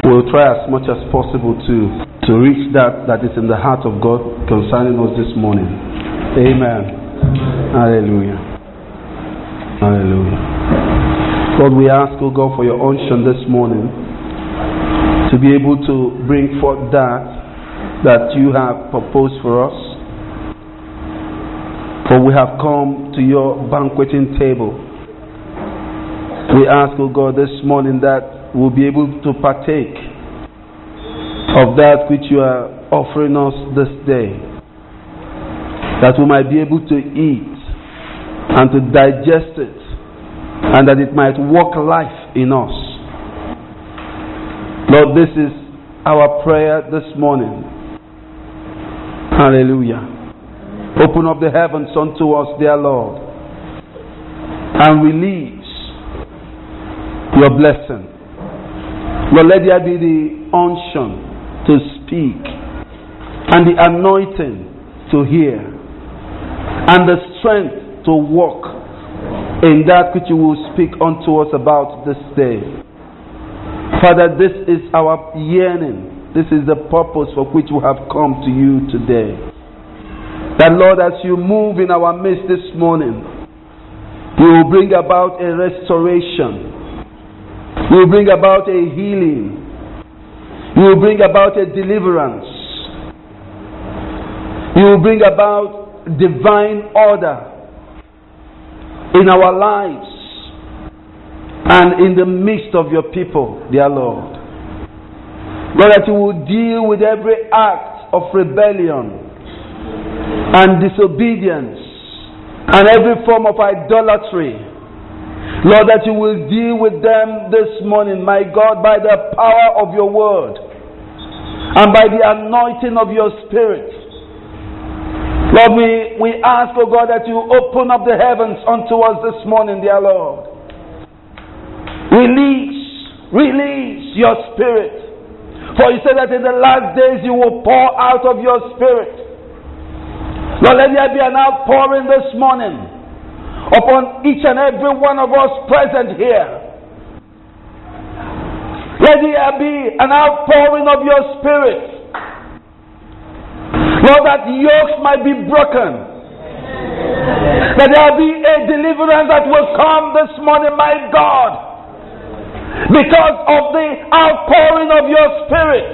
We'll try as much as possible to reach that is in the heart of God concerning us this morning. Amen. Hallelujah. Hallelujah. God, we ask, oh God, for your unction this morning to be able to bring forth that you have proposed for us. For we have come to your banqueting table. We ask, oh God, this morning that we'll be able to partake of that which you are offering us this day. That we might be able to eat and to digest it, and that it might work life in us. Lord, this is our prayer this morning. Hallelujah. Open up the heavens unto us, dear Lord, and release your blessing. Lord, let there be the unction to speak, and the anointing to hear, and the strength to walk in that which you will speak unto us about this day. Father, this is our yearning. This is the purpose for which we have come to you today. That, Lord, as you move in our midst this morning, you will bring about a restoration. You will bring about a healing. You will bring about a deliverance. You will bring about divine order in our lives and in the midst of your people, dear Lord. Lord, that you will deal with every act of rebellion and disobedience and every form of idolatry. Lord, that you will deal with them this morning, my God, by the power of your word and by the anointing of your spirit. Lord, we ask, oh God, that you open up the heavens unto us this morning, dear Lord. Release your spirit. For you said that in the last days you will pour out of your spirit. Lord, let there be an outpouring this morning upon each and every one of us present here. Let there be an outpouring of your spirit. Lord, that yokes might be broken. That there be a deliverance that will come this morning, my God, because of the outpouring of your spirit.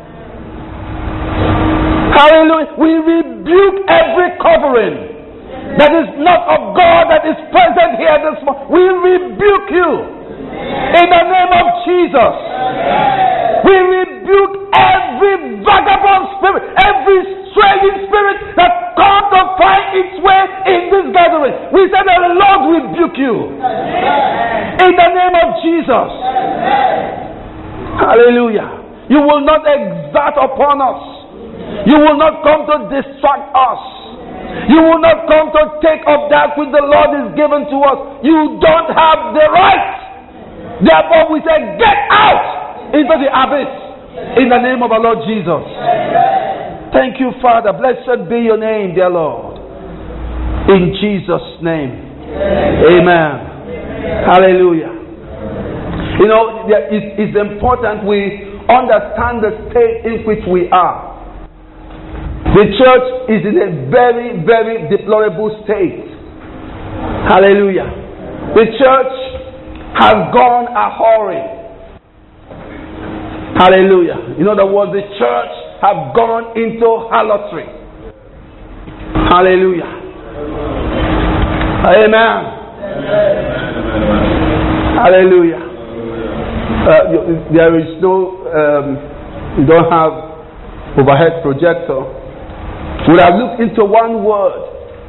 Hallelujah. We rebuke every covering that is not of God that is present here this morning. We rebuke you in the name of Jesus. We rebuke every vagabond spirit, every straying spirit that comes to find its way in this gathering. We say the Lord rebuke you in the name of Jesus. Hallelujah. You will not exert upon us. You will not come to distract us. You will not come to take of that which the Lord is given to us. You don't have the right. Therefore we say, get out into the abyss in the name of our Lord Jesus. Thank you, Father. Blessed be your name, dear Lord. In Jesus' name. Amen. Hallelujah. You know, it's important we understand the state in which we are. The church is in a very, very deplorable state. Hallelujah. The church has gone a-whoring. Hallelujah. In other words, the church have gone into harlotry. Hallelujah. Amen. Hallelujah. There is no, you don't have overhead projector. We have looked into one word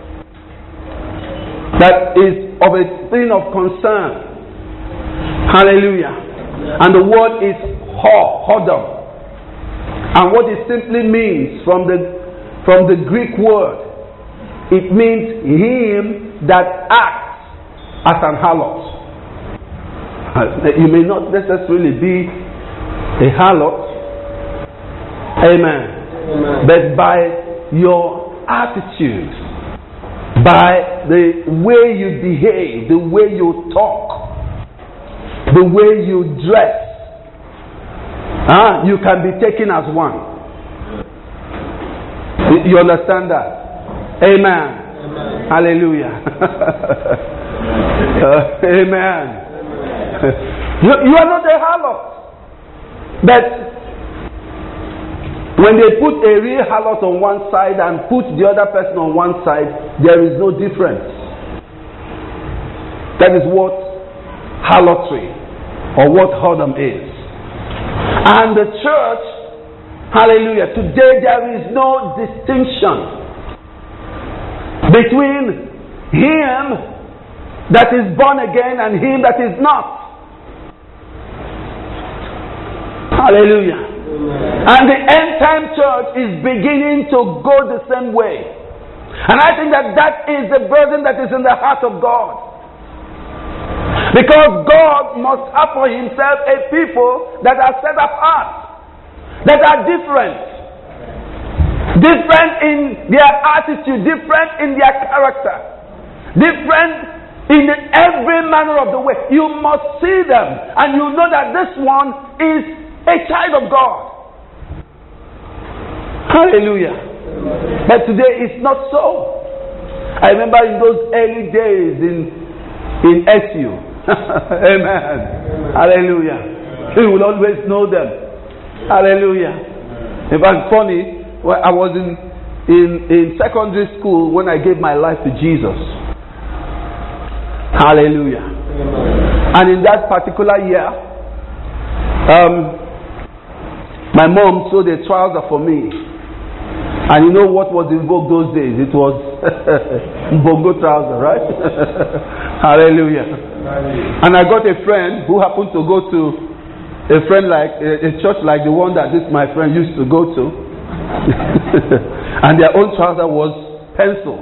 that is of a thing of concern. Hallelujah. And the word is hodom. And what it simply means from the Greek word, it means him that acts as an harlot. You may not necessarily be a harlot. Amen. But by your attitude, by the way you behave, the way you talk, the way you dress, You can be taken as one. You understand that? Amen. Hallelujah. Amen. You are not a harlot. But when they put a real harlot on one side and put the other person on one side, there is no difference. That is what harlotry or what whoredom is. And the church, hallelujah, today there is no distinction between him that is born again and him that is not. Hallelujah. And the end time church is beginning to go the same way. And I think that is the burden that is in the heart of God. Because God must have for himself a people that are set apart, that are different. Different in their attitude, different in their character, different in every manner of the way. You must see them and you know that this one is a child of God. Hallelujah. But today it's not so. I remember in those early days in SU. Amen. Hallelujah. You will always know them. Hallelujah. In fact, funny, when I was in secondary school when I gave my life to Jesus. Hallelujah. And in that particular year, my mom sewed a trouser for me. And you know what was in vogue those days? It was bongo trouser, right? Hallelujah. And I got a friend who happened to go to a church like the one that this my friend used to go to. And their own trouser was pencil.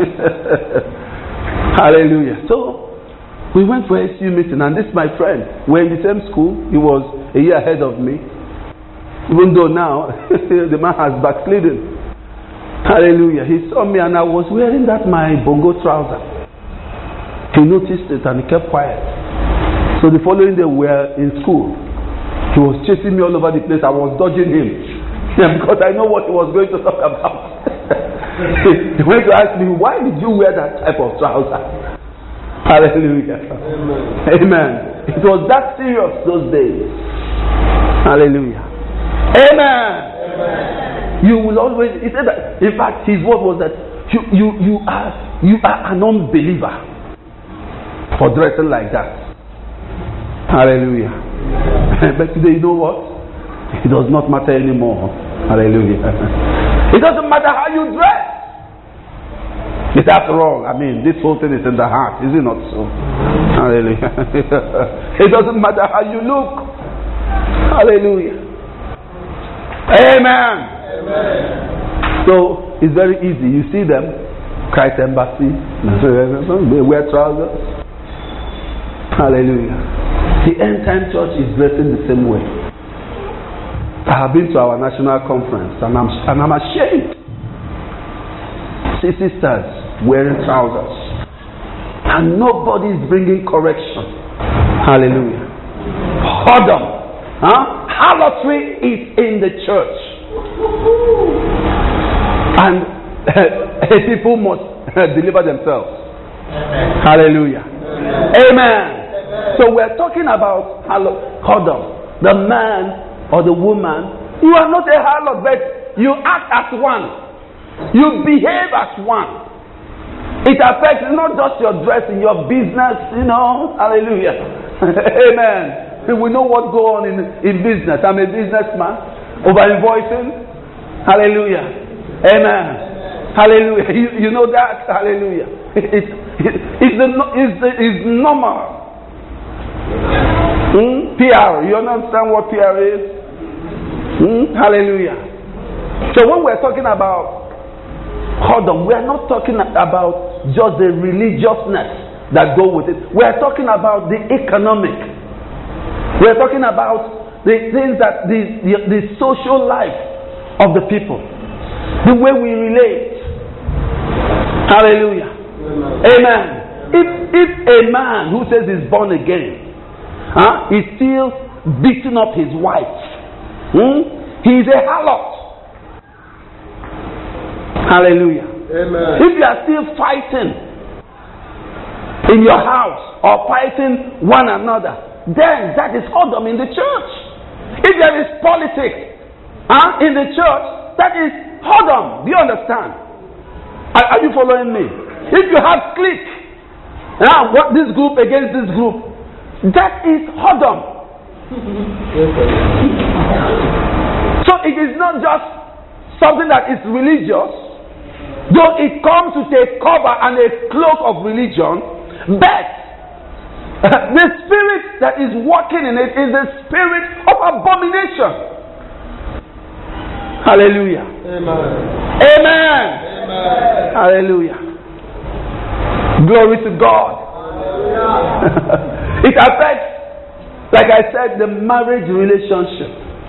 Hallelujah. So we went for a SU meeting, and this my friend, we're in the same school. He was a year ahead of me. Even though now the man has backslidden. Hallelujah. He saw me and I was wearing that my bongo trouser. He noticed it and he kept quiet. So the following day we were in school. He was chasing me all over the place. I was dodging him. Because I know what he was going to talk about. He went to ask me, why did you wear that type of trouser? Hallelujah. Amen. It was that serious those days. Hallelujah. Amen. Amen. You will always, he said that, in fact, his word was that you are an unbeliever for dressing like that. Hallelujah. But today, you know what? It does not matter anymore. Hallelujah. It doesn't matter how you dress. It's after all, I mean, this whole thing is in the heart, is it not so? Hallelujah. It doesn't matter how you look. Hallelujah. Amen. Amen. So it's very easy. You see them, Christ Embassy, they wear trousers. Hallelujah. The end time church is dressing the same way. I have been to our national conference and I'm ashamed. See sisters wearing trousers and nobody is bringing correction. Hallelujah. Whoredom. Harlotry is in the church. And people must deliver themselves. Amen. Hallelujah. Amen. So we're talking about whoredom. The man or the woman. You are not a harlot, but you act as one. You behave as one. It affects not just your dressing, your business, Hallelujah. Amen. We know what goes on in business. I'm a businessman. Over invoicing. Hallelujah. Amen. Hallelujah. You know that? Hallelujah. It's normal. PR. You understand what PR is? Hallelujah. So when we're talking about whoredom, we're not talking about just the religiousness that go with it. We're talking about the economic. We're talking about the things that the social life of the people, the way we relate. Hallelujah. Amen. If a man who says he's born again is still beating up his wife, He is a harlot. Hallelujah. Amen. If you are still fighting in your house or fighting one another, then that is whoredom in the church. If there is politics in the church, that is whoredom. Do you understand? Are you following me? If you have clique, what this group against this group, that is whoredom. So it is not just something that is religious, though it comes with a cover and a cloak of religion, but the spirit that is working in it is the spirit of abomination. Hallelujah. Amen. Amen. Amen. Hallelujah. Glory to God. It affects, like I said, the marriage relationship.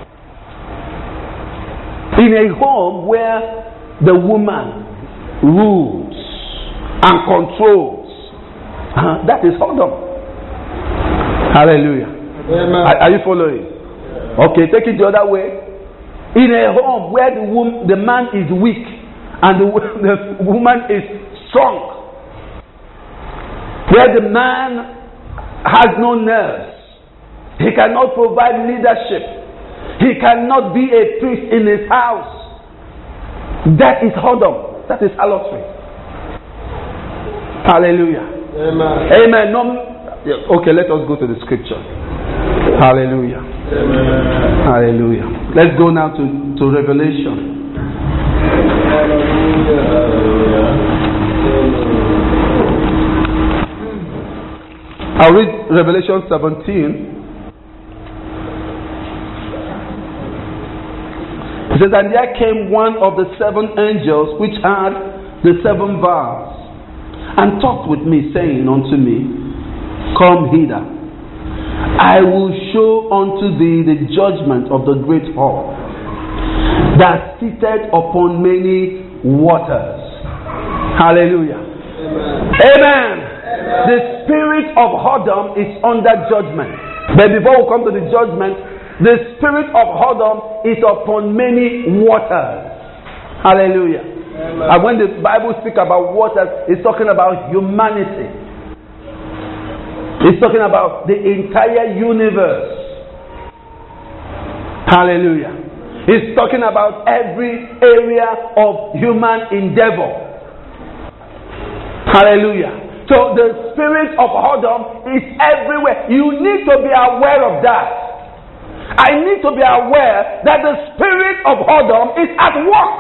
In a home where the woman rules and controls, that is whoredom. Hallelujah. Amen. Are you following? Okay, take it the other way. In a home where the man is weak and the woman is strong, where the man has no nerves, he cannot provide leadership, he cannot be a priest in his house, that is whoredom, that is harlotry. Hallelujah. Amen. Amen. Okay, let us go to the scripture. Hallelujah. Amen. Hallelujah. Let's go now to Revelation. I'll read Revelation 17. It says, and there came one of the seven angels which had the seven vials, and talked with me, saying unto me, come hither. I will show unto thee the judgment of the great whore, that sitteth upon many waters. Hallelujah. Amen. Amen. The spirit of whoredom is under judgment. But before we come to the judgment, the spirit of whoredom is upon many waters. Hallelujah. Amen. And when the Bible speaks about waters, it's talking about humanity. It's talking about the entire universe. Hallelujah. It's talking about every area of human endeavor. Hallelujah. So the spirit of whoredom is everywhere. You need to be aware of that. I need to be aware that the spirit of whoredom is at work.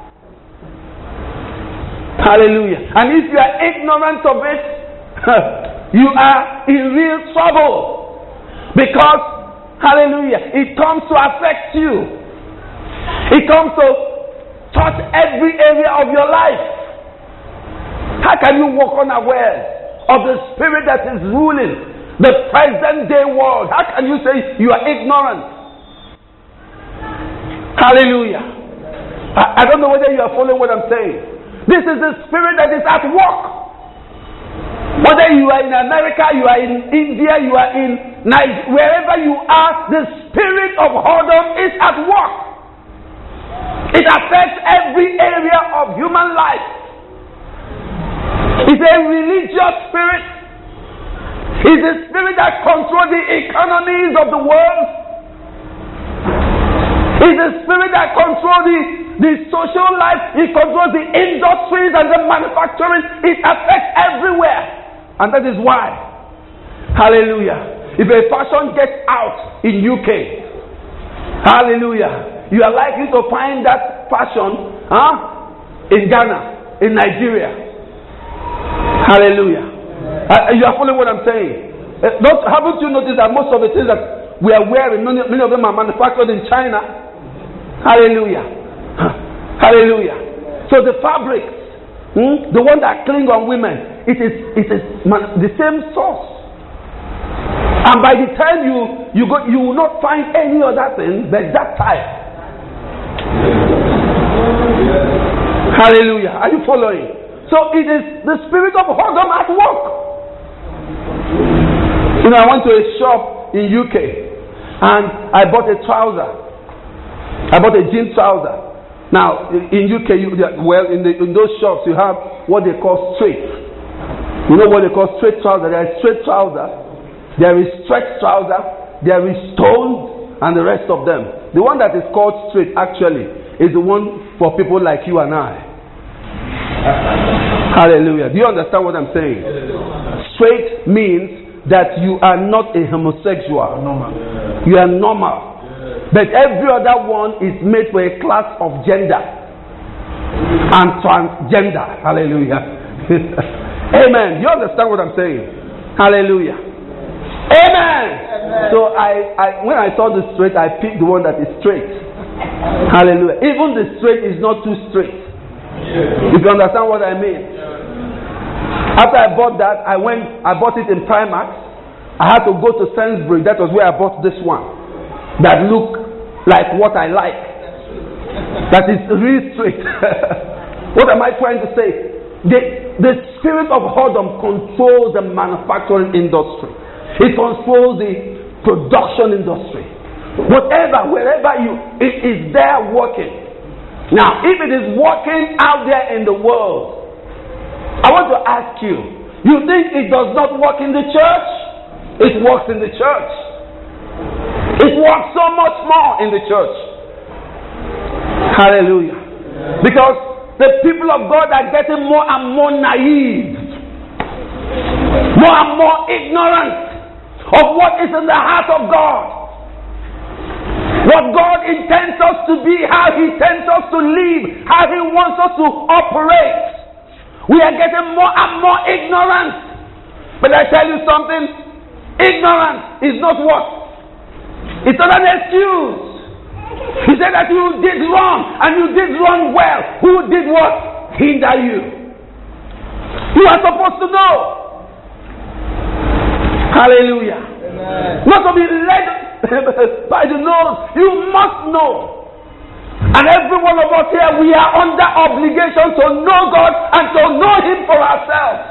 Hallelujah. And if you are ignorant of it, you are in real trouble. Because, hallelujah, it comes to affect you. It comes to touch every area of your life. How can you walk unaware of the spirit that is ruling the present day world? How can you say you are ignorant? Hallelujah. I don't know whether you are following what I'm saying. This is the spirit that is at work. Whether you are in America, you are in India, you are in Nigeria, wherever you are, the spirit of whoredom is at work. It affects every area of human life. It's a religious spirit. It's a spirit that controls the economies of the world. It's a spirit that controls the social life. It controls the industries and the manufacturing. It affects everywhere. And that is why, hallelujah, if a fashion gets out in UK, hallelujah, you are likely to find that fashion in Ghana, in Nigeria. Hallelujah. You are following what I'm saying? Haven't you noticed that most of the things that we are wearing, many of them are manufactured in China? Hallelujah. Hallelujah. So the fabrics, the one that cling on women, it is the same source. And by the time you go, you will not find any other thing but that type. Hallelujah. Are you following? So it is the spirit of whoredom at work. I went to a shop in UK and I bought a trouser. I bought a jean trouser. Now, in UK, in those shops, you have what they call straight. You know what they call straight trouser? There is straight trouser, there is stretch trouser, there is toned, and the rest of them. The one that is called straight, actually, is the one for people like you and I. Hallelujah. Do you understand what I'm saying? Straight means that you are not a homosexual. You are normal. But every other one is made for a class of gender and transgender. Hallelujah. Amen. You understand what I'm saying? Hallelujah. Amen. So when I saw the straight, I picked the one that is straight. Hallelujah. Even the straight is not too straight. If you understand what I mean. After I bought that, I bought it in Primark. I had to go to Sainsbury. That was where I bought this one. That look like what I like. That is really straight. What am I trying to say? The spirit of whoredom controls the manufacturing industry. It controls the production industry. Wherever it is there working. Now, if it is working out there in the world, I want to ask you, you think it does not work in the church? It works in the church. It works so much more in the church. Hallelujah. Because the people of God are getting more and more naive, more and more ignorant of what is in the heart of God. What God intends us to be, how He intends us to live, how He wants us to operate. We are getting more and more ignorant. But I tell you something, ignorance is not what? It's not an excuse. He said that you did wrong and you did wrong well. Who did what? Hinder you. You are supposed to know. Hallelujah. Amen. Not to be led by the nose. You must know. And every one of us here, we are under obligation to know God and to know Him for ourselves.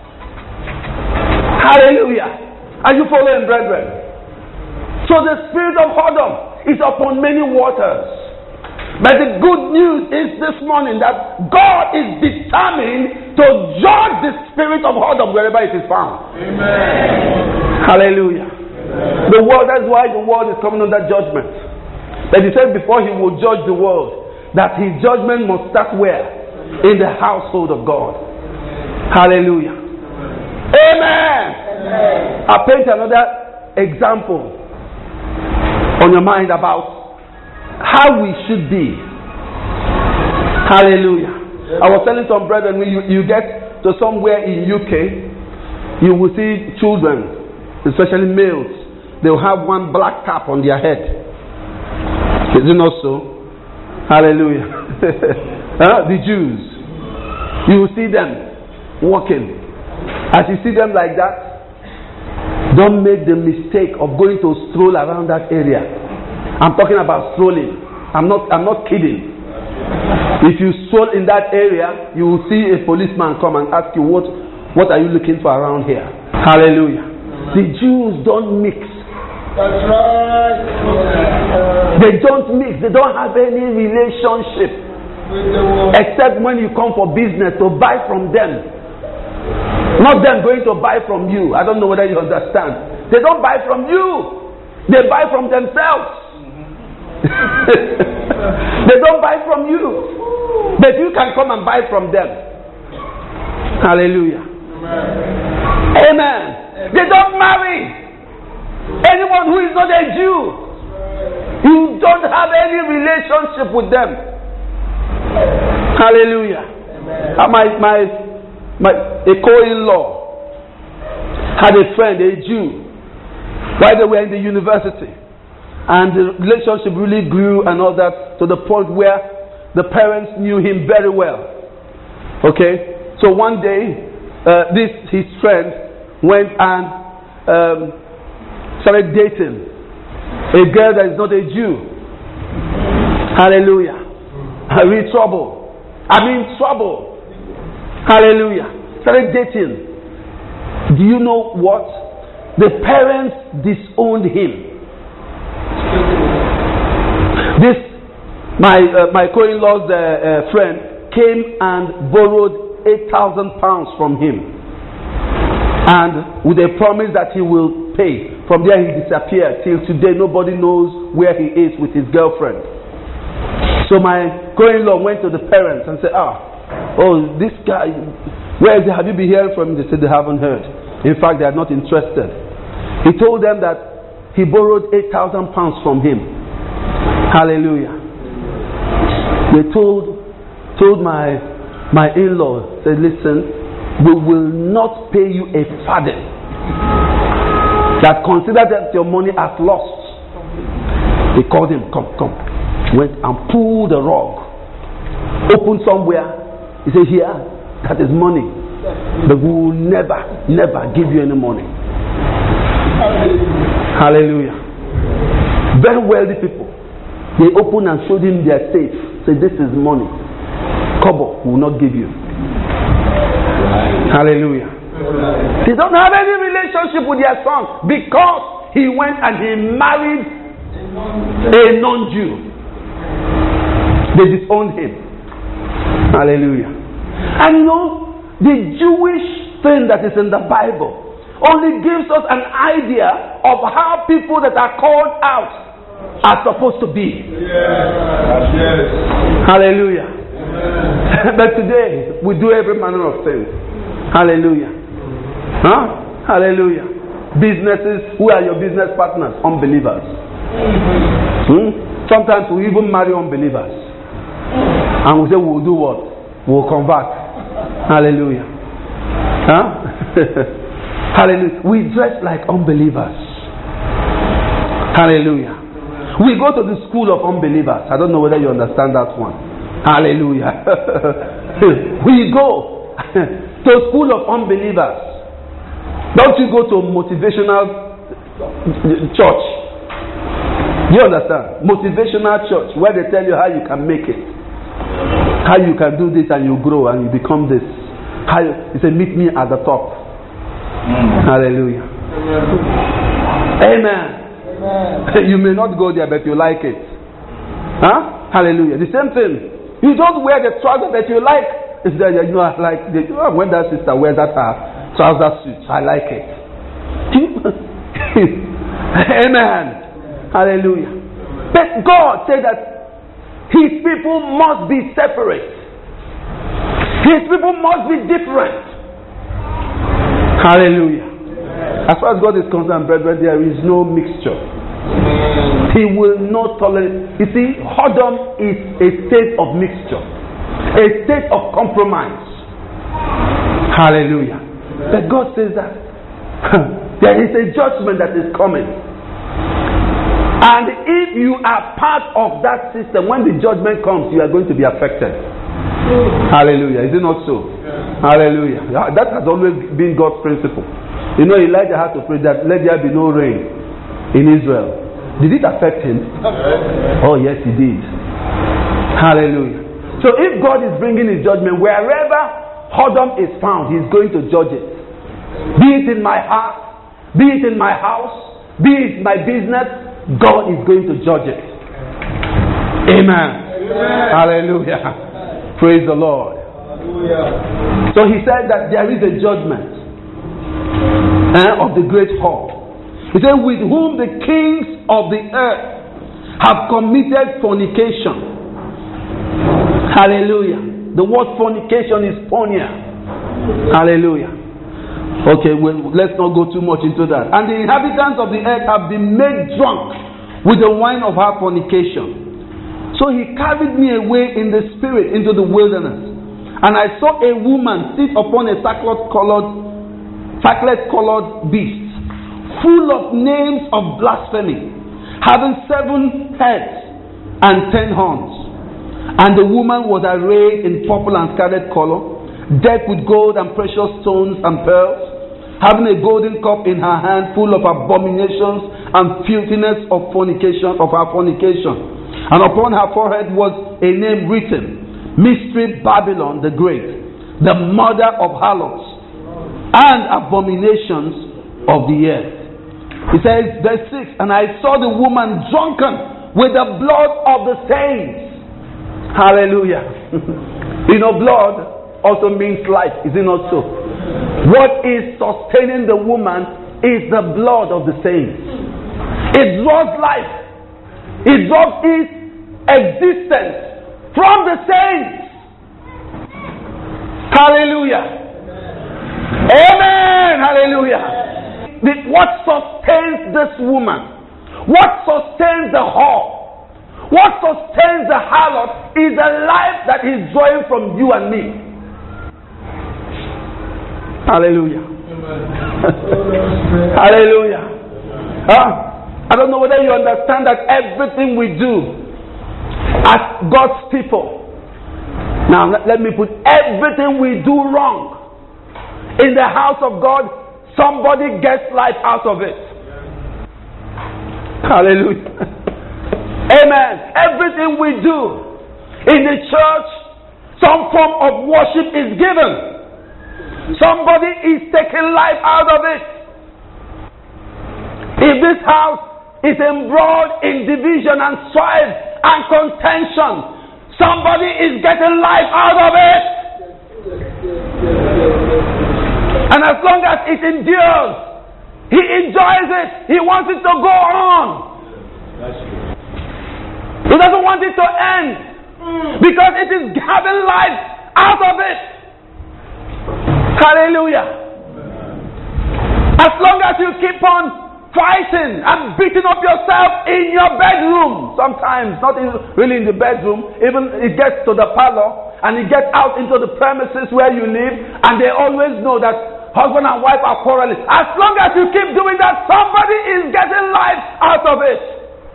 Hallelujah. Are you following, brethren? So the spirit of whoredom is upon many waters. But the good news is this morning that God is determined to judge the spirit of whoredom wherever it is found. Amen. Hallelujah. Amen. The world, that's why the world is coming under judgment. But He said before He will judge the world, that His judgment must start where? In the household of God. Hallelujah. Amen. Amen. I'll paint another example on your mind about how we should be. Hallelujah. I was telling some brethren, when you get to somewhere in UK, you will see children, especially males, they will have one black cap on their head. Is it not so? Hallelujah. The Jews, you will see them walking. As you see them like that, don't make the mistake of going to stroll around that area. I'm talking about strolling. I'm not kidding. If you stroll in that area, you will see a policeman come and ask you, what are you looking for around here? Hallelujah. The Jews don't mix. That's right. They don't mix. They don't have any relationship except when you come for business to buy from them. Not them going to buy from you. I don't know whether you understand. They don't buy from you. They buy from themselves. They don't buy from you. But you can come and buy from them. Hallelujah. Amen. Amen. They don't marry anyone who is not a Jew. You don't have any relationship with them. Hallelujah. A co-in-law had a friend, a Jew, while they were in the university, and the relationship really grew and all that, to the point where the parents knew him very well. Okay, so one day his friend went and started dating a girl that is not a Jew. Hallelujah. I'm in trouble. Hallelujah. Started dating. Do you know what? The parents disowned him. This my co-in-law's friend came and borrowed £8,000 from him, and with a promise that he will pay. From there he disappeared. Till today nobody knows where he is with his girlfriend. So my co-in-law went to the parents and said, oh, this guy, where is he? Have you been hearing from him? They said they haven't heard. In fact, they are not interested. He told them that he borrowed £8,000 from him. Hallelujah. They told my in-law, said, listen, we will not pay you a farthing. That consider that your money as lost. They called him, come. Went and pulled the rug. Opened somewhere. He said, here, that is money. But we will never give you any money. Hallelujah. Very wealthy people. They opened and showed him their safe. Said, this is money. Kobo will not give you. Hallelujah. They don't have any relationship with their son because he went and he married a non-Jew. They disowned him. Hallelujah. And the Jewish thing that is in the Bible only gives us an idea of how people that are called out are supposed to be. Yes. Hallelujah. But today we do every manner of things. Hallelujah. Hallelujah. Businesses, who are your business partners? Unbelievers. Sometimes we even marry unbelievers. And we say we'll do what? We'll convert. Hallelujah. Hallelujah. We dress like unbelievers. Hallelujah. We go to the school of unbelievers. I don't know whether you understand that one. Hallelujah. We go to school of unbelievers. Don't you go to motivational church? You understand? Motivational church, where they tell you how you can make it, how you can do this and you grow and you become this. He said, meet me at the top. Hallelujah. Amen. You may not go there, but you like it. Hallelujah. The same thing. You don't wear the trouser that you like. It's that, I like when that sister wears that trouser suit. I like it. Amen. Hallelujah. But God said that His people must be separate. His people must be different. Hallelujah. As far as God is concerned, brethren, there is no mixture. He will not tolerate. You see, whoredom is a state of mixture, a state of compromise. Hallelujah. But God says that there is a judgment that is coming. And if you are part of that system, when the judgment comes, you are going to be affected. Hallelujah. Is it not so? Hallelujah. That has always been God's principle. Elijah had to pray that let there be no rain in Israel. Did it affect him? Oh yes, it did. Hallelujah. So if God is bringing His judgment, wherever whoredom is found, He's going to judge it. Be it in my heart, be it in my house, be it my business, God is going to judge it. Amen. Hallelujah. Praise the Lord. Hallelujah. So He said that there is a judgment of the great whore. He said, with whom the kings of the earth have committed fornication. Hallelujah. The word fornication is porneia. Hallelujah. Okay, well, let's not go too much into that. And the inhabitants of the earth have been made drunk with the wine of her fornication. So He carried me away in the spirit into the wilderness. And I saw a woman sit upon a scarlet-colored beast, full of names of blasphemy, having 7 heads and 10 horns. And the woman was arrayed in purple and scarlet color, decked with gold and precious stones and pearls, having a golden cup in her hand full of abominations and filthiness of fornication, of her fornication. And upon her forehead was a name written, Mystery Babylon the Great, the mother of harlots and abominations of the earth. He says, verse 6, and I saw the woman drunken with the blood of the saints Hallelujah. You know, blood also means life, is it not so? What is sustaining the woman is the blood of the saints. It draws life. It draws its existence from the saints. Hallelujah. Amen. Hallelujah. What sustains this woman? What sustains the whore? What sustains the harlot is the life that is drawing from you and me. Hallelujah. Hallelujah. I don't know whether you understand that everything we do as God's people. Now let me put everything we do wrong in the house of God, somebody gets life out of it. Hallelujah. Amen. Everything we do in the church, some form of worship is given. Somebody is taking life out of it. If this house is embroiled in division and strife and contention, somebody is getting life out of it. And as long as it endures, he enjoys it. He wants it to go on. He doesn't want it to end because it is having life out of it. Hallelujah. As long as you keep on fighting and beating up yourself in your bedroom, sometimes not really in the bedroom, even it gets to the parlor and it gets out into the premises where you live, and they always know that husband and wife are quarreling. As long as you keep doing that, somebody is getting life out of it.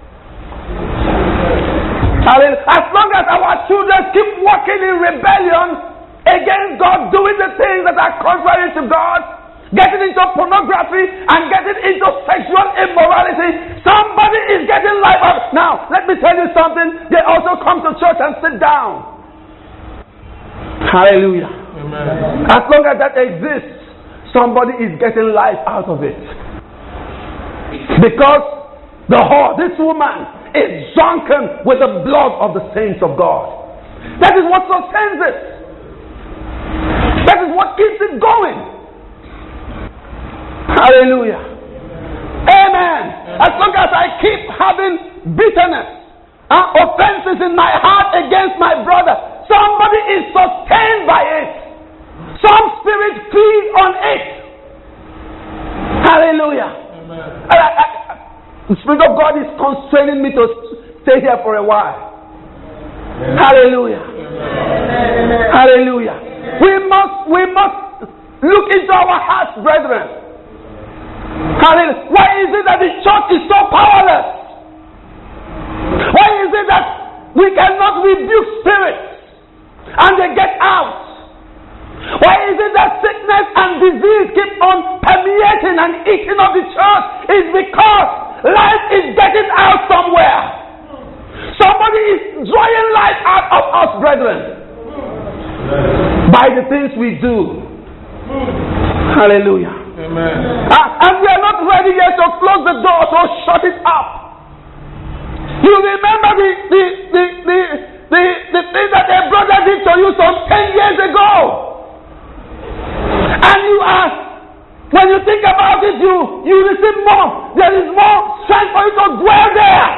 As long as our children keep walking in rebellion against God, doing the things that are contrary to God, getting into pornography and getting into sexual immorality, somebody is getting life out. Now, let me tell you something. They also come to church and sit down. Hallelujah. Amen. As long as that exists, somebody is getting life out of it. Because the whore, this woman, is drunken with the blood of the saints of God. That is what sustains it. That is what keeps it going. Hallelujah. Amen. As long as I keep having bitterness and offenses in my heart against my brother, somebody is sustained by it. Some spirit feed on it. Hallelujah. The Spirit of God is constraining me to stay here for a while. Hallelujah. Hallelujah. We must look into our hearts, brethren. Hallelujah. Why is it that the church is so powerless? Why is it that we cannot rebuke spirits and they get out? Why is it that sickness and disease keep on permeating and eating up the church? It's because life is getting out somewhere. Somebody is drawing life out of us, brethren, by the things we do. Hallelujah. Amen. And we are not ready yet to close the door, to shut it up. You remember the thing that a brother did to you some 10 years ago. And you are, when you think about it, you receive more. There is more strength for you to dwell there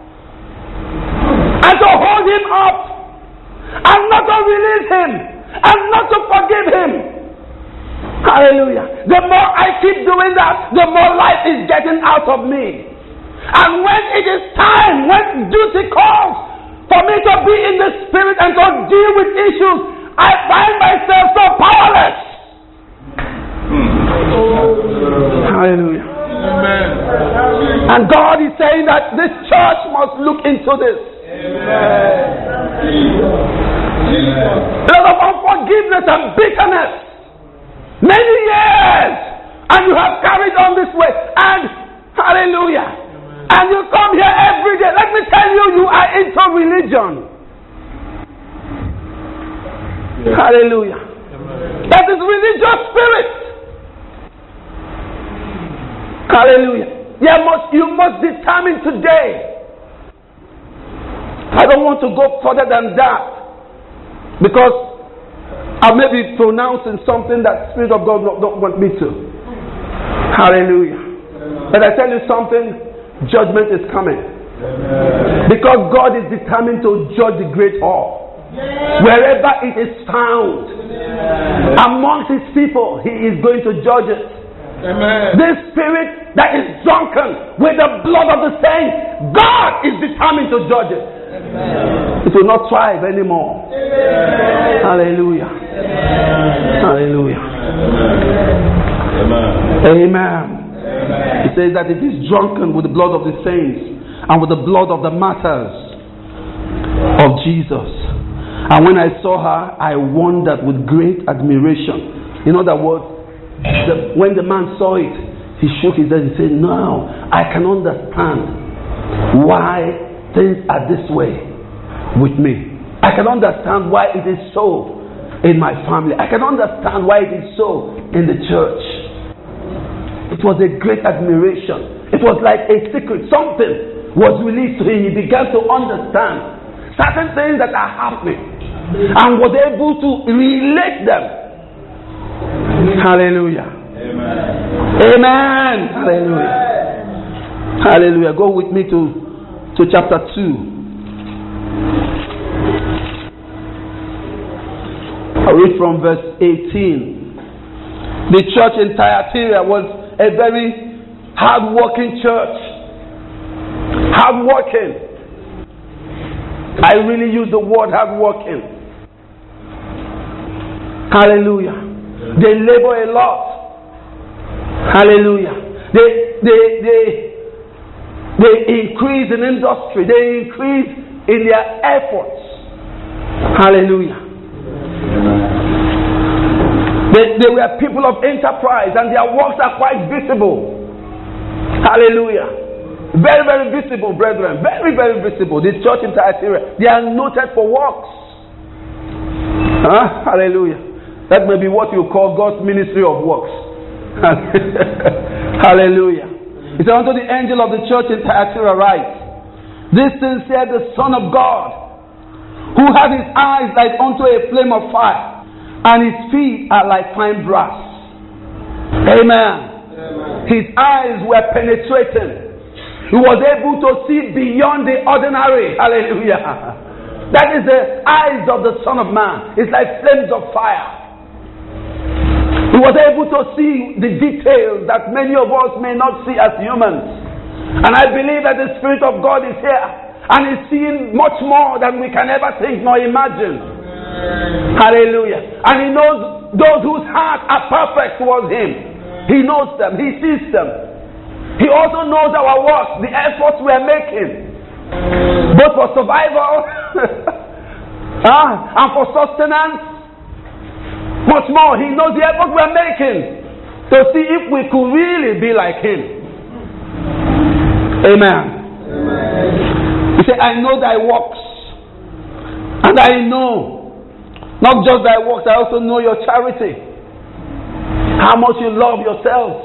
and to hold him up and not to release him and not to forgive him. Hallelujah. The more I keep doing that, the more life is getting out of me. And when it is time, when duty calls for me to be in the spirit and to deal with issues, I find myself so powerless. Hallelujah. Amen. And God is saying that this church must look into this. Amen. A lot of unforgiveness and bitterness. Many years. And you have carried on this way. And hallelujah. Amen. And you come here every day. Let me tell you, you are into religion. Yes. Hallelujah. Amen. That is religious spirit. Hallelujah. You must determine today I don't want to go further than that, because I may be pronouncing something that Spirit of God don't want me to. Hallelujah. But I tell you something, judgment is coming. Because God is determined to judge the great hall. Wherever it is found amongst his people, he is going to judge it. This spirit that is drunken with the blood of the saints, God is determined to judge it. It will not thrive anymore. Hallelujah. Hallelujah. Amen. He says that it is drunken with the blood of the saints and with the blood of the martyrs of Jesus. And when I saw her, I wondered with great admiration. In other words, when the man saw it, he shook his head and said, "Now I can understand why things are this way with me. I can understand why it is so in my family. I can understand why it is so in the church." It was a great admiration. It was like a secret. Something was released to him. He began to understand certain things that are happening and was able to relate them. Hallelujah. Amen. Amen. Hallelujah. Hallelujah. Go with me to chapter 2. I read from verse 18. The church in Thyatira was a very hard-working church. Hard-working. I really use the word hard-working. Hallelujah. They labor a lot. Hallelujah. They increase in industry. They increase in their efforts. Hallelujah. They were people of enterprise, and their works are quite visible. Hallelujah. Very, very visible, brethren. Very, very visible. The church in Thyatira, they are noted for works. Hallelujah. That may be what you call God's ministry of works. Hallelujah. It says, "Unto the angel of the church in Thyatira write, This thing said the Son of God, who had his eyes like unto a flame of fire, and his feet are like fine brass." Amen. His eyes were penetrating. He was able to see beyond the ordinary. Hallelujah. That is the eyes of the Son of Man. It's like flames of fire. He was able to see the details that many of us may not see as humans. And I believe that the Spirit of God is here and is seeing much more than we can ever think nor imagine. Hallelujah. And he knows those whose hearts are perfect towards him. He knows them. He sees them. He also knows our works, the efforts we are making, both for survival and for sustenance. Much more, he knows the effort we are making to see if we could really be like him. Amen. He said, "I know thy works, and I know not just thy works, I also know your charity, how much you love yourselves.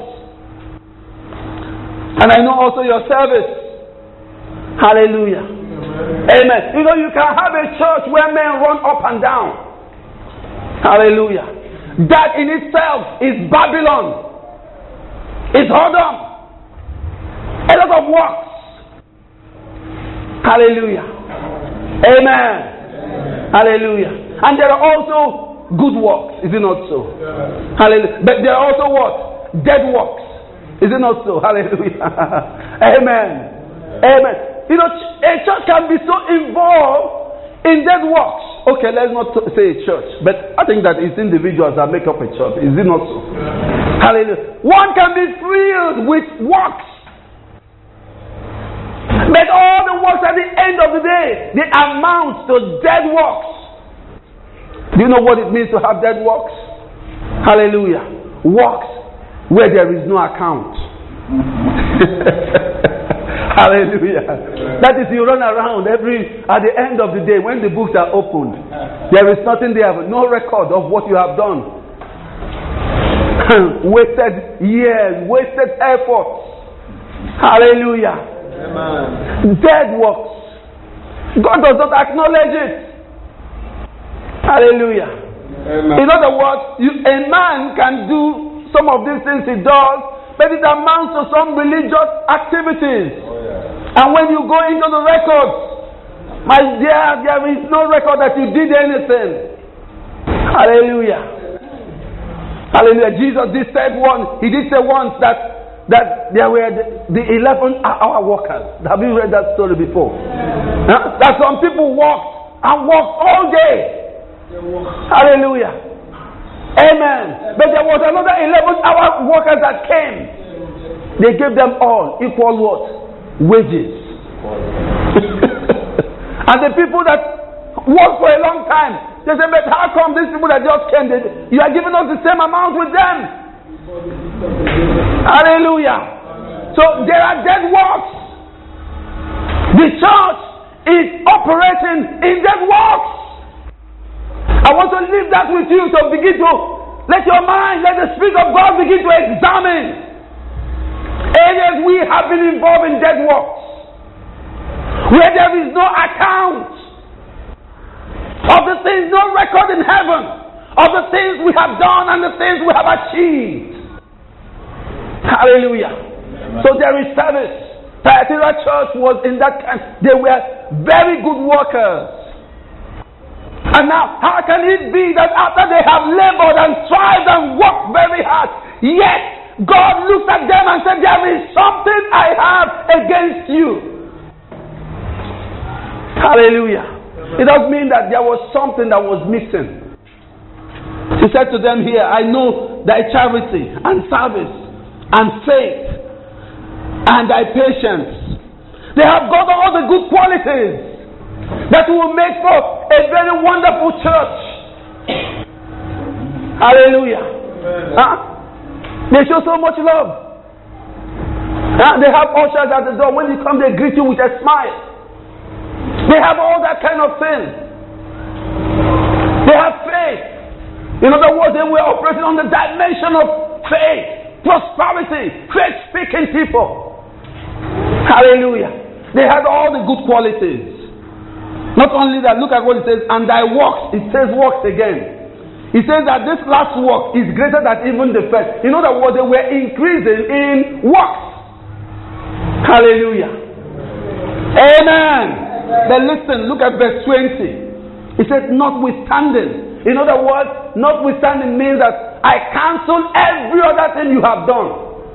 And I know also your service." Hallelujah. Amen. You know, you can have a church where men run up and down. Hallelujah. That in itself is Babylon. It's Sodom. A lot of works. Hallelujah. Amen. Hallelujah. And there are also good works. Is it not so? Hallelujah. But there are also what? Dead works. Is it not so? Hallelujah. Amen. Amen. You know, a church can be so involved in dead works. Okay, let's not say a church, but I think that it's individuals that make up a church. Is it not so? Hallelujah. One can be filled with works, but all the works at the end of the day, they amount to dead works. Do you know what it means to have dead works? Hallelujah. Works where there is no account. Hallelujah. That is, you run around at the end of the day when the books are opened. There is nothing there, no record of what you have done. Wasted years, wasted efforts. Hallelujah. Amen. Dead works. God does not acknowledge it. Hallelujah. Amen. In other words, a man can do some of these things he does, but it amounts to some religious activities. Oh, yeah. And when you go into the records, my dear, there is no record that you did anything. Hallelujah. Hallelujah. Jesus did say once that there were the 11-hour workers. Have you read that story before? That some people walked all day. Hallelujah. Amen. But there was another 11-hour workers that came. They gave them all equal what? Wages. And the people that worked for a long time, they said, but how come these people that just came, you are giving us the same amount with them? Hallelujah. So there are dead works. The church is operating in dead works. I want to leave that with you to begin to let your mind, let the Spirit of God begin to examine areas we have been involved in dead works, where there is no account of the things, no record in heaven of the things we have done and the things we have achieved. Hallelujah. So there is service. Thyatira Church was in that kind. They were very good workers. And now, how can it be that after they have labored and strived and worked very hard, yet God looks at them and said, there is something I have against you? Hallelujah. It does mean that there was something that was missing. He said to them here, I know thy charity and service and faith and thy patience. They have got all the good qualities that will make for a very wonderful church. Hallelujah. They show so much love. They have ushers at the door. When you come, they greet you with a smile. They have all that kind of thing. They have faith. In other words, they were operating on the dimension of faith, prosperity, faith-speaking people. Hallelujah. They had all the good qualities. Not only that, look at what it says, and thy works, it says works again. It says that this last work is greater than even the first. In other words, they were increasing in works. Hallelujah. Amen. Then listen, look at verse 20. It says, notwithstanding. In other words, notwithstanding means that I cancel every other thing you have done.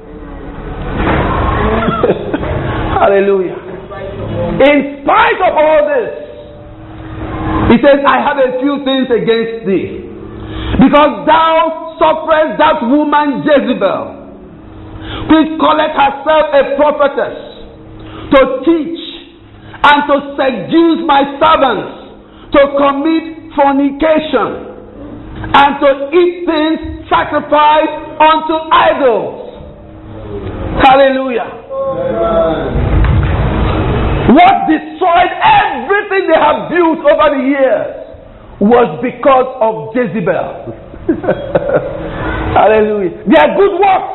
Hallelujah. In spite of all this, he says, I have a few things against thee, because thou sufferest that woman Jezebel, which calleth herself a prophetess, to teach and to seduce my servants to commit fornication and to eat things sacrificed unto idols. Hallelujah. Amen. What destroyed everything they have built over the years was because of Jezebel. Hallelujah. They are good works.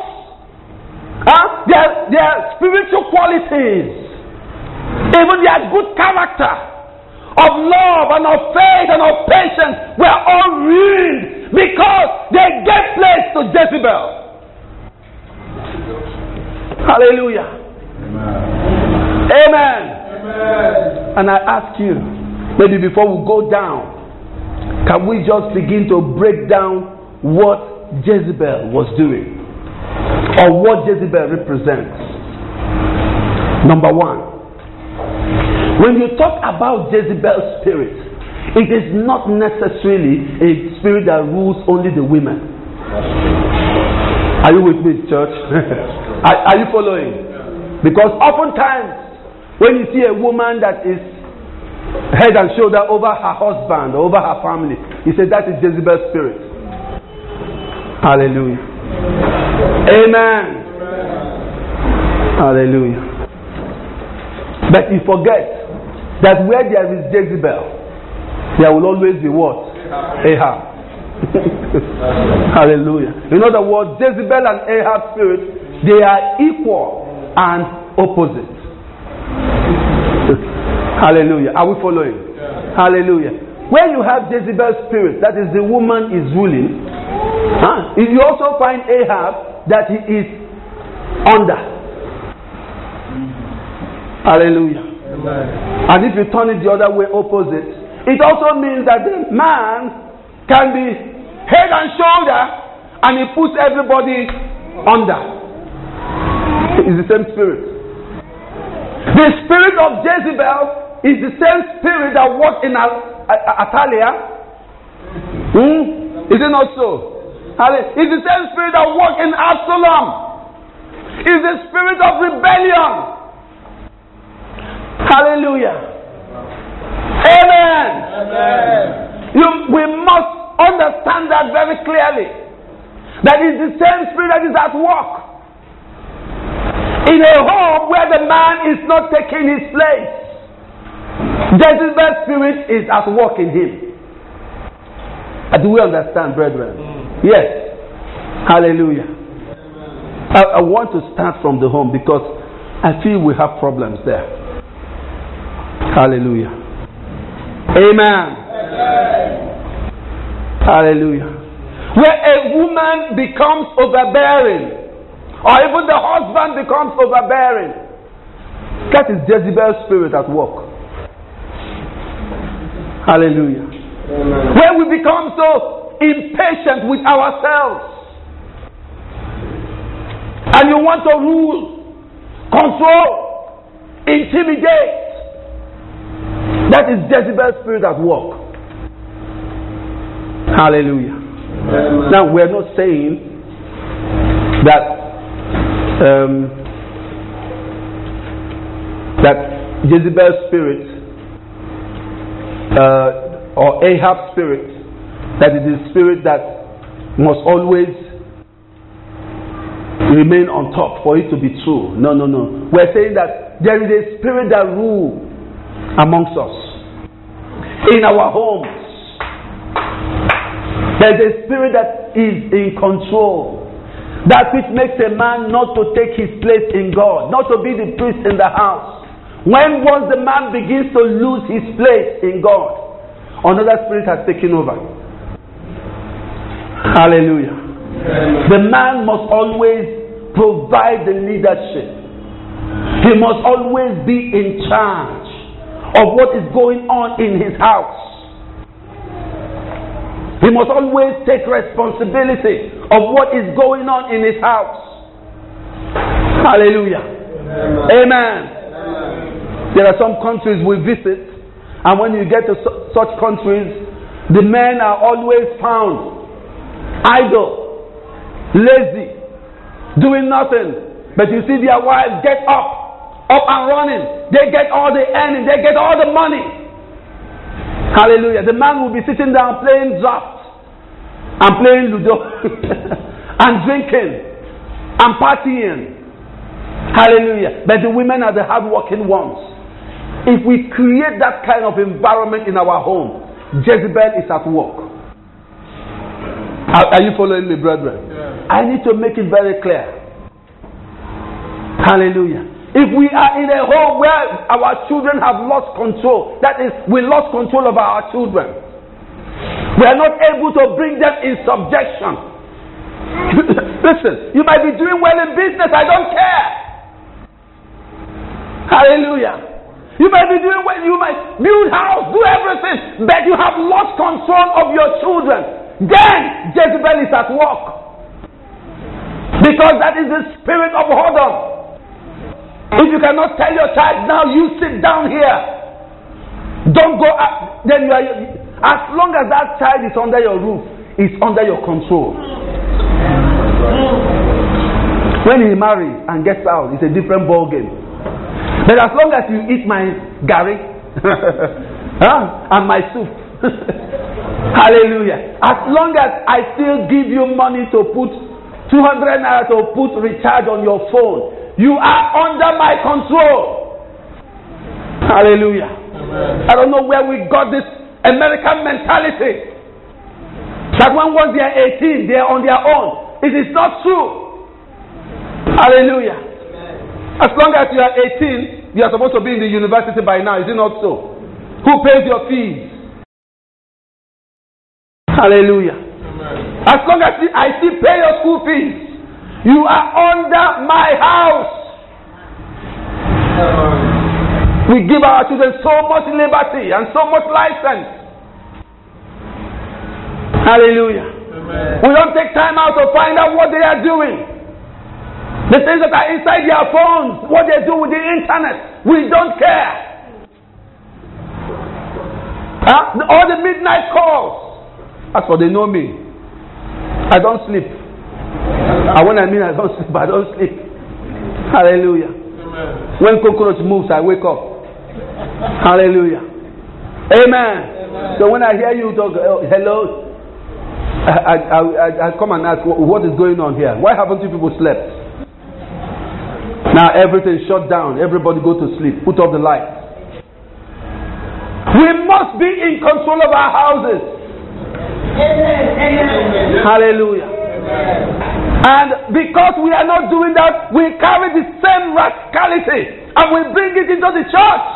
They are spiritual qualities. Even their good character of love and of faith and of patience were all ruined because they gave place to Jezebel. Hallelujah. Amen. Amen. And I ask you, maybe before we go down, can we just begin to break down what Jezebel was doing, or what Jezebel represents? Number one, when you talk about Jezebel's spirit, it is not necessarily a spirit that rules only the women. Are you with me, church? Are you following? Because oftentimes, when you see a woman that is head and shoulder over her husband, over her family, you say that is Jezebel's spirit. Hallelujah. Amen. Hallelujah. But you forget that where there is Jezebel, there will always be what? Ahab. Hallelujah. In other words, Jezebel and Ahab's spirit, they are equal and opposite. Hallelujah. Are we following? Yeah. Hallelujah. When you have Jezebel's spirit, that is the woman is ruling, you also find Ahab that he is under. Hallelujah. Amen. And if you turn it the other way, opposite, it also means that the man can be head and shoulder and he puts everybody under. It's the same spirit. The spirit of Jezebel is the same spirit that worked in Atalia. Is it not so? It's the same spirit that worked in Absalom. It's the spirit of rebellion. Hallelujah. Amen. We must understand that very clearly. That is the same spirit that is at work. In a home where the man is not taking his place, Jezebel's spirit is at work in him. Do we understand, brethren? Yes. Hallelujah. I want to start from the home because I feel we have problems there. Hallelujah. Amen. Hallelujah. Where a woman becomes overbearing, or even the husband becomes overbearing, that is Jezebel's spirit at work. Hallelujah. Amen. When we become so impatient with ourselves, and you want to rule, control, intimidate, that is Jezebel's spirit at work. Hallelujah. Amen. Now we're not saying that Jezebel's spirit or Ahab's spirit, that is the spirit that must always remain on top for it to be true. No. We're saying that there is a spirit that rules amongst us. In our homes, there's a spirit that is in control. That which makes a man not to take his place in God, not to be the priest in the house. When once the man begins to lose his place in God, another spirit has taken over. Hallelujah. Amen. The man must always provide the leadership. He must always be in charge of what is going on in his house. He must always take responsibility of what is going on in his house. Hallelujah. Amen. There are some countries we visit, and when you get to such countries, the men are always found idle, lazy, doing nothing. But you see their wives get up and running. They get all the earning, they get all the money. Hallelujah. The man will be sitting down playing draft and playing Ludo and drinking and partying. Hallelujah. But the women are the hard-working ones. If we create that kind of environment in our home, Jezebel is at work. Are you following me, brethren? Yeah. I need to make it very clear. Hallelujah. If we are in a home where our children have lost control, that is, we lost control of our children, we are not able to bring them in subjection. Listen, you might be doing well in business, I don't care. Hallelujah. You might be doing well, you might build house, do everything, but you have lost control of your children. Then Jezebel is at work. Because that is the spirit of whoredom. If you cannot tell your child, now you sit down here, don't go up, then you are, as long as that child is under your roof, it's under your control. When he marries and gets out, it's a different ball game. But as long as you eat my gari and my soup, hallelujah, as long as I still give you money to put 200 naira to put recharge on your phone, you are under my control. Hallelujah. Amen. I don't know where we got this American mentality that once they are 18, they are on their own. It is not true. Hallelujah. As long as you are 18, You are supposed to be in the university by now, is it not so? Who pays your fees? Hallelujah. Amen. As long as I still pay your school fees, you are under my house. We give our children so much liberty and so much license. Hallelujah. Amen. We don't take time out to find out what they are doing. The things that are inside their phones, what they do with the internet, we don't care. All the midnight calls. As for they know me, I don't sleep. And when I mean I don't sleep, I don't sleep. Hallelujah. Amen. When cockroach moves, I wake up. Hallelujah. Amen. Amen. So when I hear you talk, hello, I come and ask, what is going on here? Why haven't you people slept? Now everything shut down. Everybody go to sleep. Put off the lights. We must be in control of our houses. Amen. Hallelujah. Amen. And because we are not doing that, we carry the same rascality and we bring it into the church.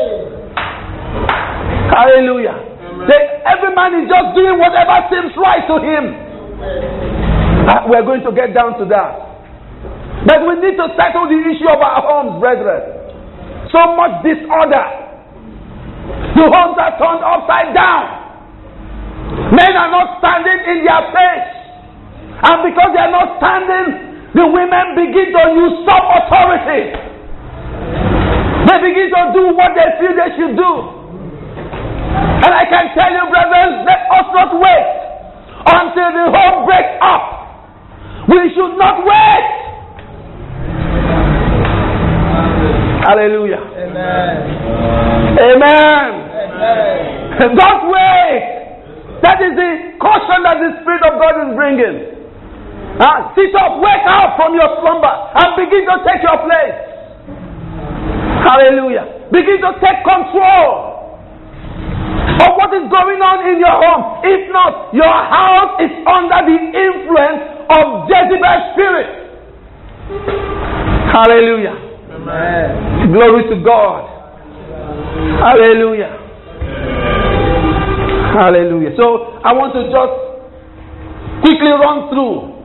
Hallelujah. Every man is just doing whatever seems right to him. We're going to get down to that. But we need to settle the issue of our homes, brethren. So much disorder. The homes are turned upside down. Men are not standing in their place. And because they are not standing, the women begin to usurp authority. They begin to do what they feel they should do. And I can tell you, brethren, let us not wait until the home breaks up. We should not wait. Hallelujah. Amen. Amen. Amen. Don't wait. That is the caution that the Spirit of God is bringing. Sit up, wake up from your slumber and begin to take your place. Hallelujah. Begin to take control of what is going on in your home. If not, your house is under the influence of Jezebel's spirit. Hallelujah. Amen. Glory to God. Hallelujah. Hallelujah. So I want to just quickly run through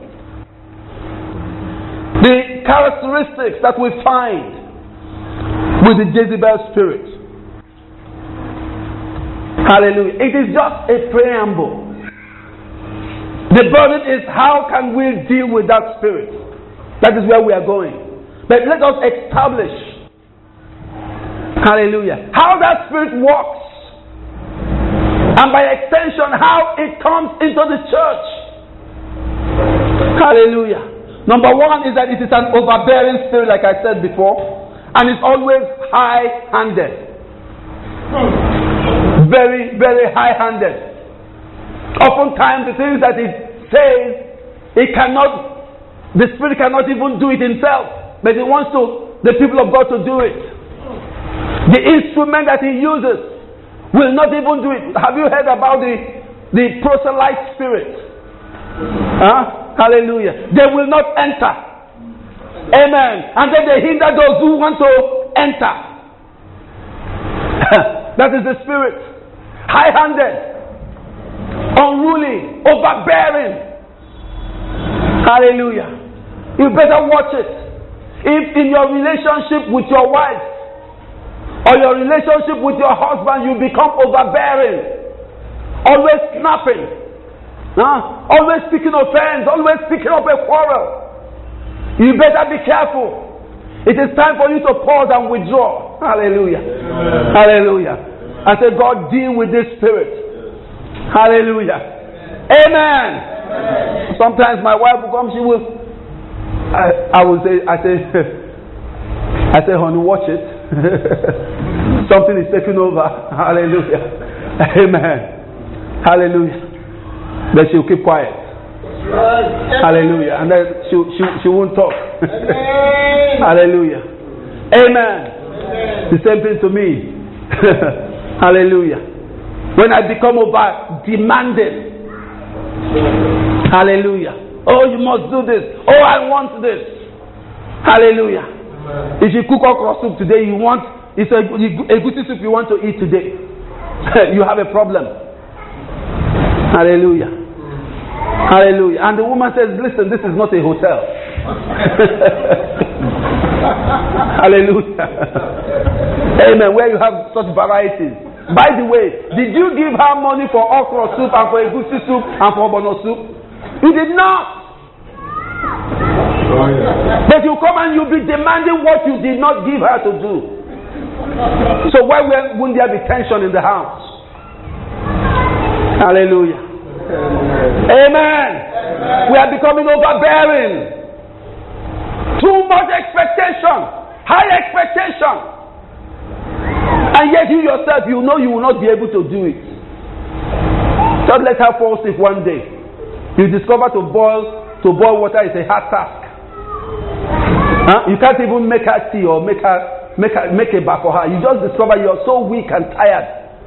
the characteristics that we find with the Jezebel spirit. Hallelujah. It is just a preamble. The burden is, how can we deal with that spirit? That is where we are going. But let us establish, hallelujah, how that spirit works. And by extension, how it comes into the church. Hallelujah. Number one is that it is an overbearing spirit, like I said before. And it's always high-handed. Very, very high-handed. Oftentimes the things that it says, the spirit cannot even do it himself. But he wants the people of God to do it. The instrument that he uses will not even do it. Have you heard about the proselyte spirit? Hallelujah. They will not enter. Amen. And then they hinder those who want to enter. That is the spirit. High-handed, unruly, overbearing. Hallelujah. You better watch it. If in your relationship with your wife or your relationship with your husband you become overbearing, always snapping, always picking offense, always picking up a quarrel, you better be careful. It is time for you to pause and withdraw. Hallelujah. Amen. Hallelujah. I say, God, deal with this spirit. Hallelujah. Amen. Amen. Sometimes my wife will come, she will, I say, honey, watch it. Something is taking over. Hallelujah. Amen. Hallelujah. Then she'll keep quiet. Hallelujah. And then she won't talk. Hallelujah. Amen. The same thing to me. Hallelujah. When I become over demanding. Hallelujah. Oh, you must do this. Oh, I want this. Hallelujah. If you cook okra soup today, it's a egusi soup you want to eat today. You have a problem. Hallelujah. Hallelujah. And the woman says, listen, this is not a hotel. Hallelujah. Amen. Where you have such varieties. By the way, did you give her money for okra soup and for egusi soup and for bono soup? You did not. Oh, yeah. But you come and you'll be demanding what you did not give her to do. So why wouldn't there be tension in the house? Hallelujah. Amen. We are becoming overbearing. Too much expectation. High expectation. And yet you yourself, you know you will not be able to do it. Just let her fall sick one day. You discover to boil water is a hard task. You can't even make her tea or make a bath for her. You just discover you're so weak and tired.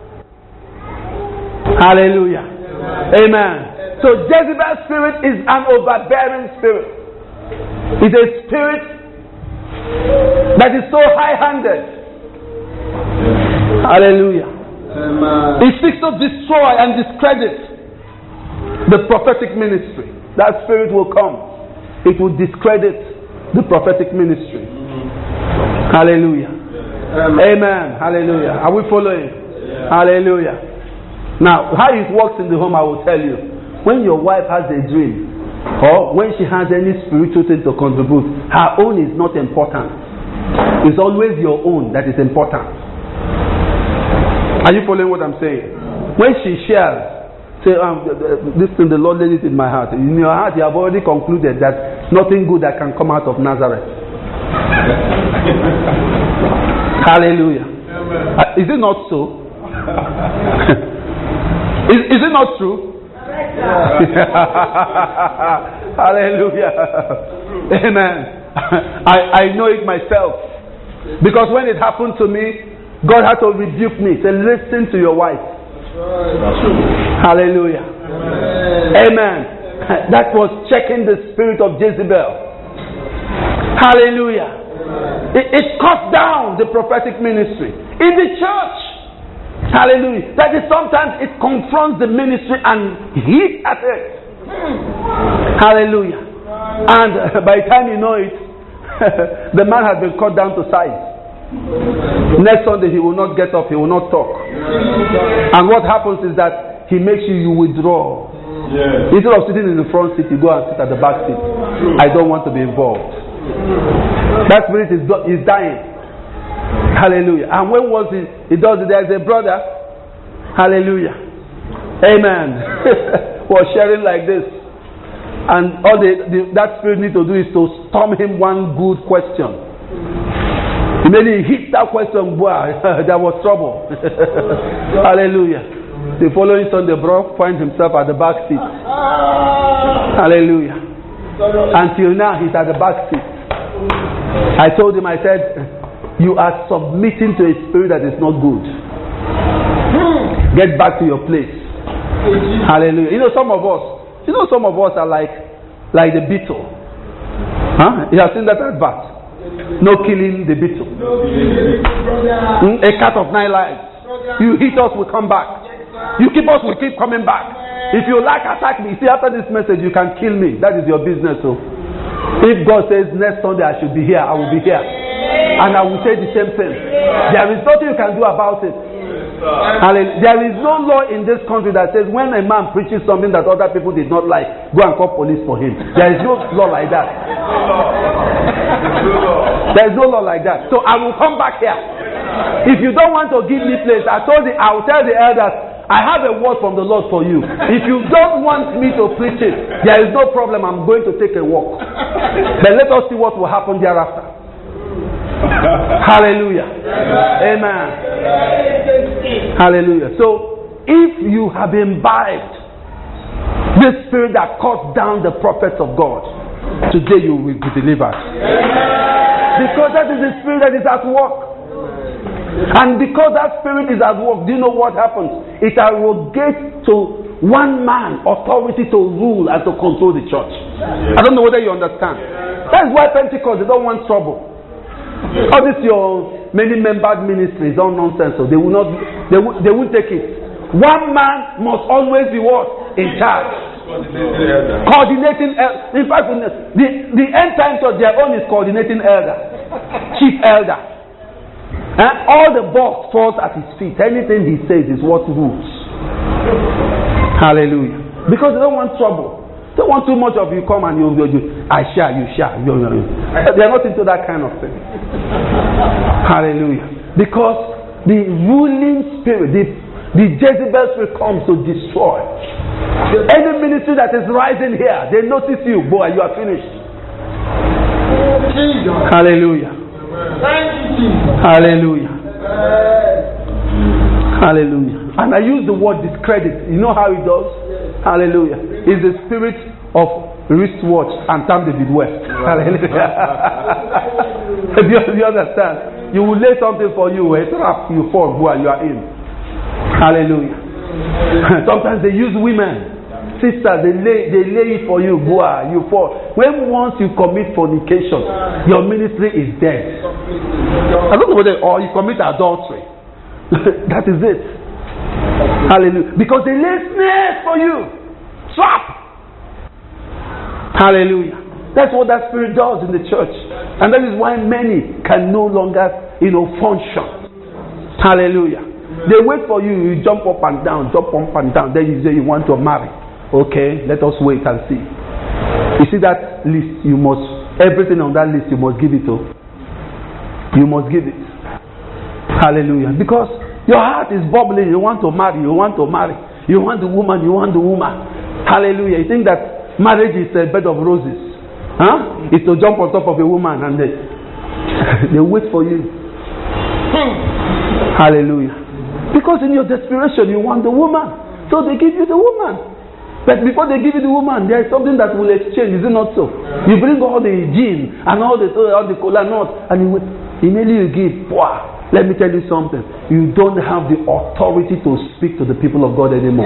Hallelujah. Amen. So Jezebel's spirit is an overbearing spirit. It's a spirit that is so high-handed. Hallelujah. Amen. It seeks to destroy and discredit the prophetic ministry. That spirit will come. It will discredit the prophetic ministry. Hallelujah. Amen. Hallelujah. Are we following? Hallelujah. Now, how it works in the home, I will tell you. When your wife has a dream, or when she has any spiritual thing to contribute, her own is not important. It's always your own that is important. Are you following what I'm saying? When she shares, say, this thing the Lord laid it in my heart. In your heart, you have already concluded that nothing good that can come out of Nazareth. Hallelujah. Is it not so? Is it not true? Hallelujah. Amen. I know it myself. Because when it happened to me, God had to rebuke me. Say, listen to your wife. Hallelujah. Amen. That was checking the spirit of Jezebel. Hallelujah. It cuts down the prophetic ministry in the church. Hallelujah. That is, sometimes it confronts the ministry and hits at it. Hallelujah. And by the time you know it, the man has been cut down to size. Next Sunday he will not get up, he will not talk. And what happens is that he makes you withdraw. Yes. Instead of sitting in the front seat, you go and sit at the back seat. I don't want to be involved. That spirit is dying. Hallelujah. And when was it? He does it. There's a brother. Hallelujah. Amen. Was sharing like this. And all that spirit needs to do is to storm him one good question. Immediately he hits that question, boy, there was trouble. Hallelujah. The following Sunday, bro finds himself at the back seat. Hallelujah. Until now, he's at the back seat. I told him, I said, you are submitting to a spirit that is not good. Get back to your place. Hallelujah. You know some of us are like the beetle. Huh? You have seen that advert? No killing the beetle. A cat of 9 lives. You hit us, we come back. You keep us, we keep coming back. If you like, attack me. See, after this message, you can kill me. That is your business. So, if God says next Sunday I should be here, I will be here. And I will say the same thing. There is nothing you can do about it. There is no law in this country that says when a man preaches something that other people did not like, go and call police for him. There is no law like that. There is no law like that. So I will come back here. If you don't want to give me place, I will tell the elders, I have a word from the Lord for you. If you don't want me to preach it, there is no problem. I'm going to take a walk. But let us see what will happen thereafter. Hallelujah. Amen. Hallelujah. So, if you have imbibed this spirit that cuts down the prophets of God, today you will be delivered. Because that is the spirit that is at work. And because that spirit is at work, do you know what happens? It arrogates to one man authority to rule and to control the church. I don't know whether you understand. That is why Pentecost, they don't want trouble. All this your many membered ministries, all nonsense. So they will not. They won't take it. One man must always be what? In charge. Coordinating. In fact, the end time church, their own is coordinating elder, chief elder. All the boss falls at his feet. Anything he says is what rules. Hallelujah. Because they don't want trouble. They don't want too much of you come and you I share, you share. They are not into that kind of thing. Hallelujah. Because the ruling spirit, the Jezebel spirit comes to destroy. Any ministry that is rising here, they notice you, boy, you are finished. Hallelujah. Hallelujah. Hallelujah. And I use the word discredit. You know how it does? Hallelujah. It's the spirit of wristwatch and Tam David West. Hallelujah. Do you understand? You will lay something for you, a trap, you fall, boy, you are in. Hallelujah. Sometimes they use women. Sisters, they lay it for you, boy, you fall. When once you commit fornication, your ministry is dead. I don't know whether, or you commit adultery. That is it. Hallelujah. Because they lay snares for you. Trap. Hallelujah. That's what that spirit does in the church. And that is why many can no longer, function. Hallelujah. They wait for you. You jump up and down. Then you say you want to marry. Okay, let us wait and see. You see that list, everything on that list you must give it to. You must give it. Hallelujah. Because your heart is bubbling. You want to marry. You want the woman. Hallelujah. You think that marriage is a bed of roses. It's to jump on top of a woman and they wait for you. Hallelujah. Because in your desperation you want the woman. So they give you the woman. But before they give you the woman, there is something that will exchange. Is it not so? You bring all the gin and all the cola nuts, and immediately you give. Wow. Let me tell you something. You don't have the authority to speak to the people of God anymore.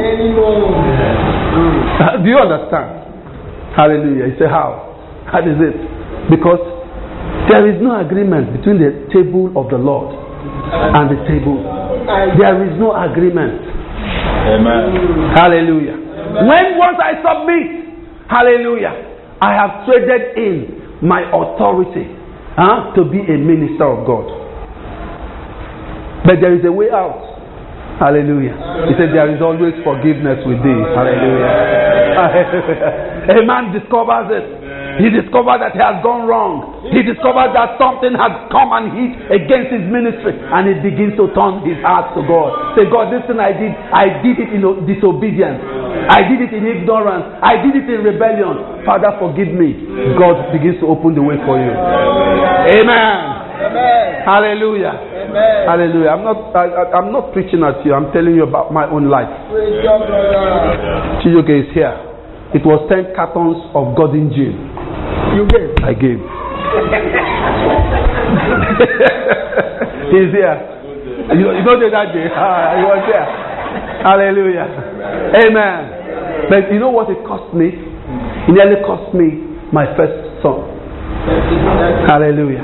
Do you understand? Hallelujah. You say how? How is it? Because there is no agreement between the table of the Lord and the table. There is no agreement. Amen. Hallelujah. When once I submit, hallelujah, I have traded in my authority to be a minister of God. But there is a way out. Hallelujah. He said there is always forgiveness with thee. Hallelujah. A man discovers it. He discovered that he has gone wrong. He discovered that something has come and hit against his ministry, and he begins to turn his heart to God. Say, God, this thing I did it in disobedience. I did it in ignorance. I did it in rebellion. Father, forgive me. God begins to open the way for you. Amen. Amen. Hallelujah. Amen. Hallelujah. I'm not preaching at you. I'm telling you about my own life. Chijoke is here. It was 10 cartons of Golden Gin. You gave? I gave. He's here. You know that day. He was there. Hallelujah. Amen. But you know what it cost me? It nearly cost me my first son. Hallelujah.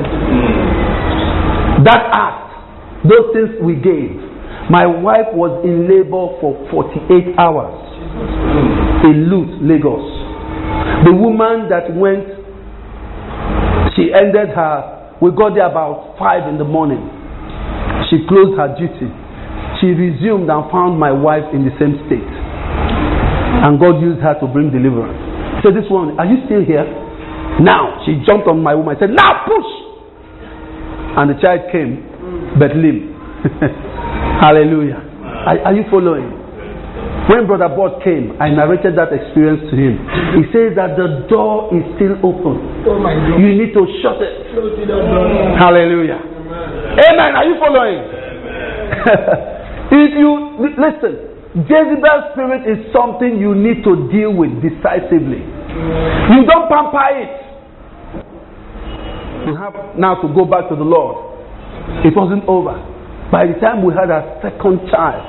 That act, those things we gave. My wife was in labor for 48 hours in Lut, Lagos. The woman that went, she ended her, we got there about 5 in the morning. She closed her duty. She resumed and found my wife in the same state. And God used her to bring deliverance. He said, this woman, are you still here? Now, she jumped on my woman and said, now push! And the child came, Bethlehem. Hallelujah. Are you following? When Brother Bob came, I narrated that experience to him. He says that the door is still open. You need to shut it. Hallelujah. Amen. Are you following? If you listen, Jezebel's spirit is something you need to deal with decisively. You don't pamper it. You have now to go back to the Lord. It wasn't over. By the time we had our second child,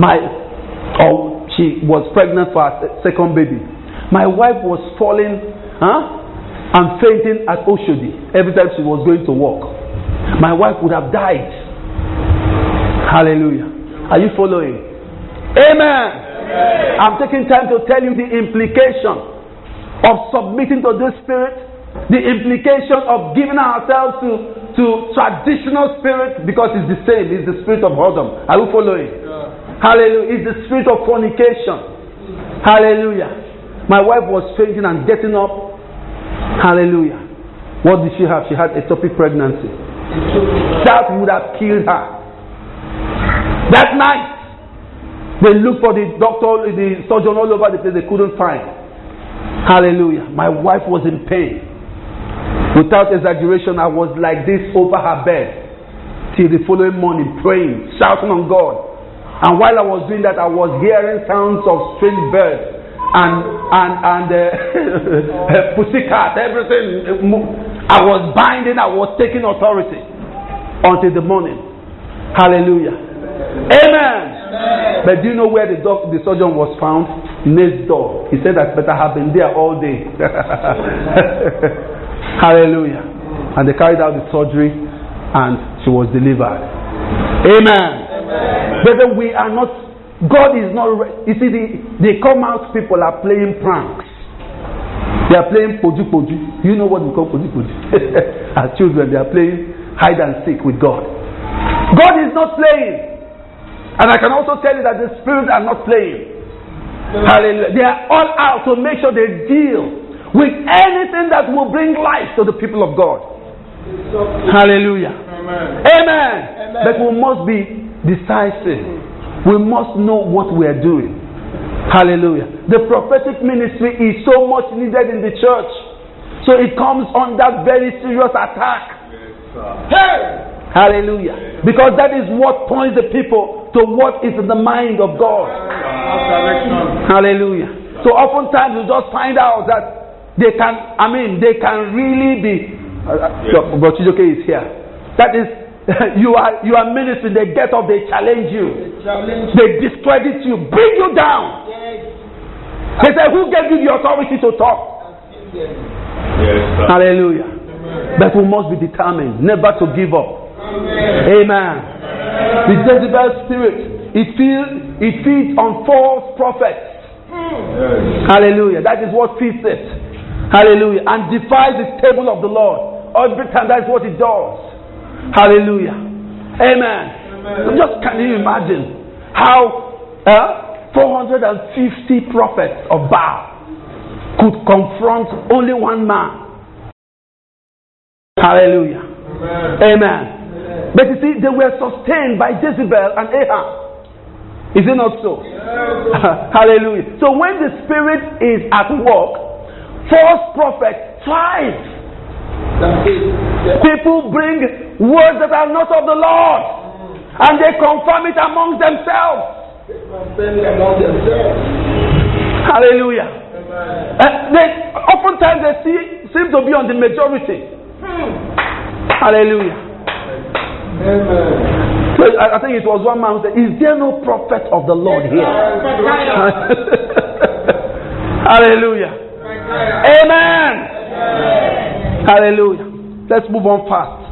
she was pregnant for our second baby. My wife was falling and fainting at Oshodi every time she was going to work. my wife would have died. Hallelujah. Are you following? Amen. I'm taking time to tell you the implication of submitting to this spirit, the implication of giving ourselves to traditional spirit, because it's the same. It's the spirit of whoredom. Are you following? Hallelujah. It's the spirit of fornication. Hallelujah. My wife was fainting and getting up. Hallelujah. What did she have? She had ectopic pregnancy. That would have killed her. That night, they looked for the doctor, the surgeon all over the place. They couldn't find. Hallelujah. My wife was in pain. Without exaggeration, I was like this over her bed till the following morning, praying, shouting on God. And while I was doing that, I was hearing sounds of strange birds and pussycat, everything. I was binding, I was taking authority until the morning. Hallelujah. Amen. But do you know where the surgeon was found? Next door. He said that better have been there all day. Hallelujah. And they carried out the surgery and she was delivered. Amen. But we are not, God is not, you see, the come-out people are playing pranks. They are playing poju poju. You know what we call poju poju? As children, they are playing hide and seek with God. God is not playing. And I can also tell you that the spirits are not playing. Hallelujah. They are all out to make sure they deal with anything that will bring life to the people of God. Hallelujah. Amen. Amen. But we must be decisive. We must know what we are doing. Hallelujah. The prophetic ministry is so much needed in the church. So it comes under very serious attack. Hey! Hallelujah. Because that is what points the people to what is in the mind of God. Hallelujah. So oftentimes you just find out that they can really be. But Chijoke is here. That is, you are ministering, they get up, they challenge you. They discredit you, bring you down. They say, who gave you the authority to talk? Hallelujah. But we must be determined never to give up. Amen. The Jezebel spirit, it feeds on false prophets. Hallelujah. That is what feeds it. Hallelujah. And defies the table of the Lord. Every time, that is what it does. Hallelujah. Amen. So just can you imagine how 450 prophets of Baal could confront only one man? Hallelujah. Amen. But you see, they were sustained by Jezebel and Ahab. Is it not so? Hallelujah. So when the spirit is at work, false prophets thrive. People bring words that are not of the Lord, and they confirm it among themselves. Hallelujah. Oftentimes they seem to be on the majority. Hallelujah. So I think it was one man who said, is there no prophet of the Lord here? Hallelujah. Amen. Hallelujah. Let's move on fast.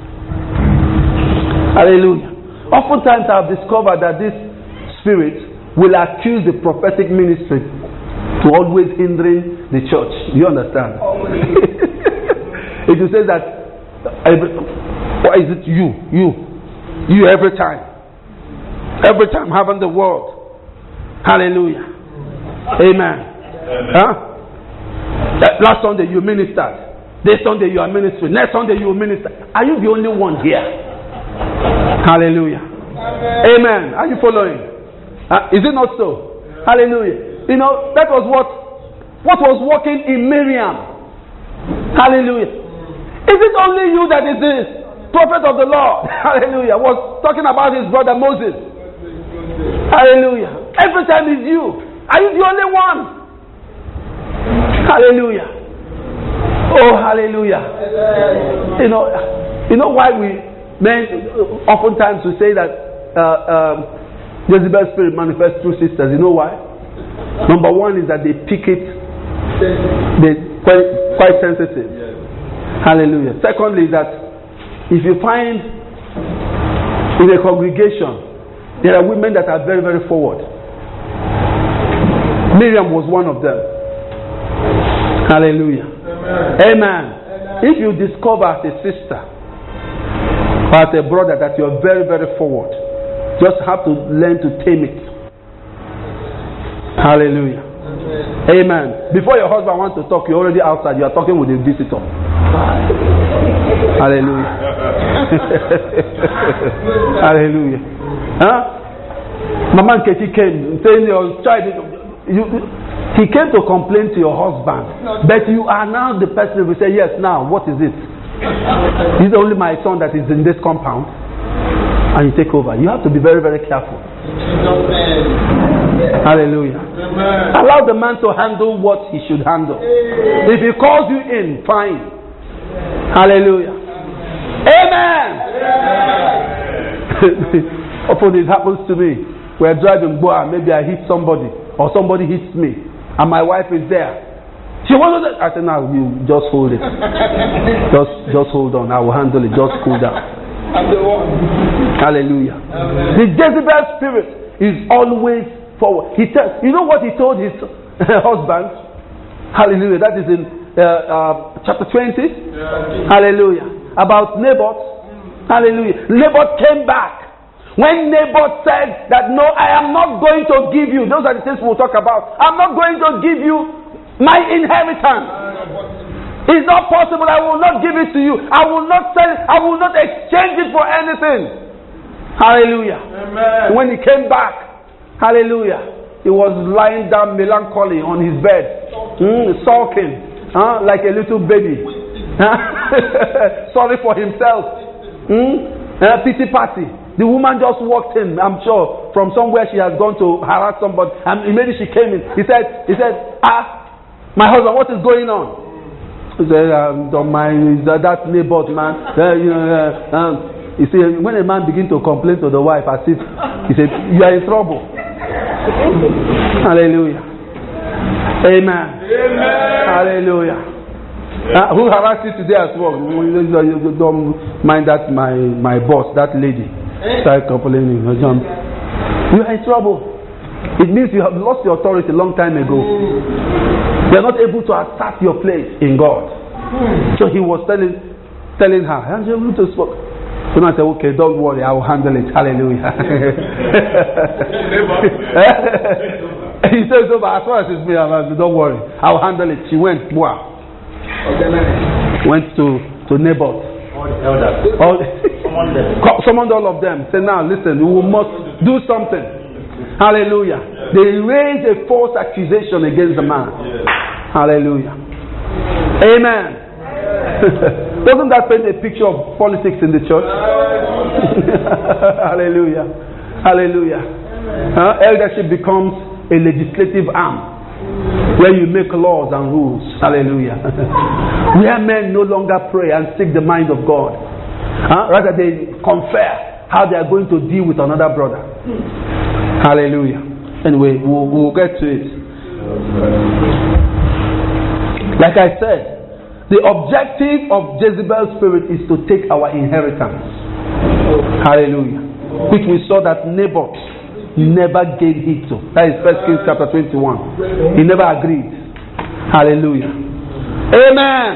Hallelujah. Oftentimes I've discovered that this spirit will accuse the prophetic ministry to always hindering the church. Do you understand? It will say that why is it you every time having the word. Hallelujah. Amen. Last Sunday you ministered. This Sunday you are ministering. Next Sunday you will minister. Are you the only one here? Hallelujah. Amen. Are you following? Is it not so? Hallelujah. You know, that was what was working in Miriam. Hallelujah. Is it only you that is this prophet of the Lord? Hallelujah. Was talking about his brother Moses. Hallelujah. Every time it's you. Are you the only one? Hallelujah. Oh, hallelujah. You know why oftentimes we say that Jezebel's spirit manifests through sisters. You know why? Number one is that they pick it. They're quite sensitive. Hallelujah. Secondly, that if you find in a congregation, there are women that are very, very forward. Miriam was one of them. Hallelujah. Amen. If you discover as a sister or as a brother that you're very, very forward, just have to learn to tame it. Hallelujah. Amen. Before your husband wants to talk, you're already outside. You are talking with a visitor. Hallelujah. Hallelujah. Huh? Mama Nketi came saying your child, he came to complain to your husband, but you are now the person who will say, yes, now, what is it? He's only my son that is in this compound, and you take over. You have to be very, very careful. Hallelujah. Allow the man to handle what he should handle. If he calls you in, fine. Hallelujah. Amen. Often it happens to me. We're driving, maybe I hit somebody, or somebody hits me, and my wife is there. She wants to. I said, "No, you just hold it. just hold on. I will handle it. Just cool down." Hallelujah. The Jezebel spirit is always forward. He tells. You know what he told his husband? Hallelujah. That is in chapter 20. Yeah. Hallelujah. About Naboth. Hallelujah. Naboth came back. When Naboth said that, no, I am not going to give you, those are the things we'll talk about. I'm not going to give you my inheritance. It's not possible. I will not give it to you. I will not sell it. I will not exchange it for anything. Hallelujah. Amen. When he came back, hallelujah, he was lying down melancholy on his bed, sulking, like a little baby. Sorry for himself. Pity party. The woman just walked in, I'm sure, from somewhere she has gone to harass somebody, and immediately she came in. He said, my husband, what is going on? He said, don't mind that Naboth man. You see, when a man begins to complain to the wife, as if he said, you are in trouble. Hallelujah. Amen. Hallelujah. Who harassed you today as well? Don't mind that my boss, that lady. Start complaining. You are in trouble. It means you have lost your authority a long time ago. You are not able to assert your place in God. So he was telling her, and you're able to speak. So I said, okay, don't worry, I will handle it. Hallelujah. He says, so, as far as it's me, don't worry, I will handle it. She went, went to Naboth. Summoned all of them. Say, now listen, we must do something. Hallelujah. They raised a false accusation against the man. Hallelujah. Amen. Doesn't that paint a picture of politics in the church? Hallelujah. Hallelujah. Eldership becomes a legislative arm where you make laws and rules. Hallelujah. Where men no longer pray and seek the mind of God. Rather they confer how they are going to deal with another brother. Hallelujah. Anyway, we'll get to it. Like I said, the objective of Jezebel's spirit is to take our inheritance. Hallelujah. Which we saw that Naboth never gave heed to. That is 1 Kings chapter 21. He never agreed. Hallelujah. Amen.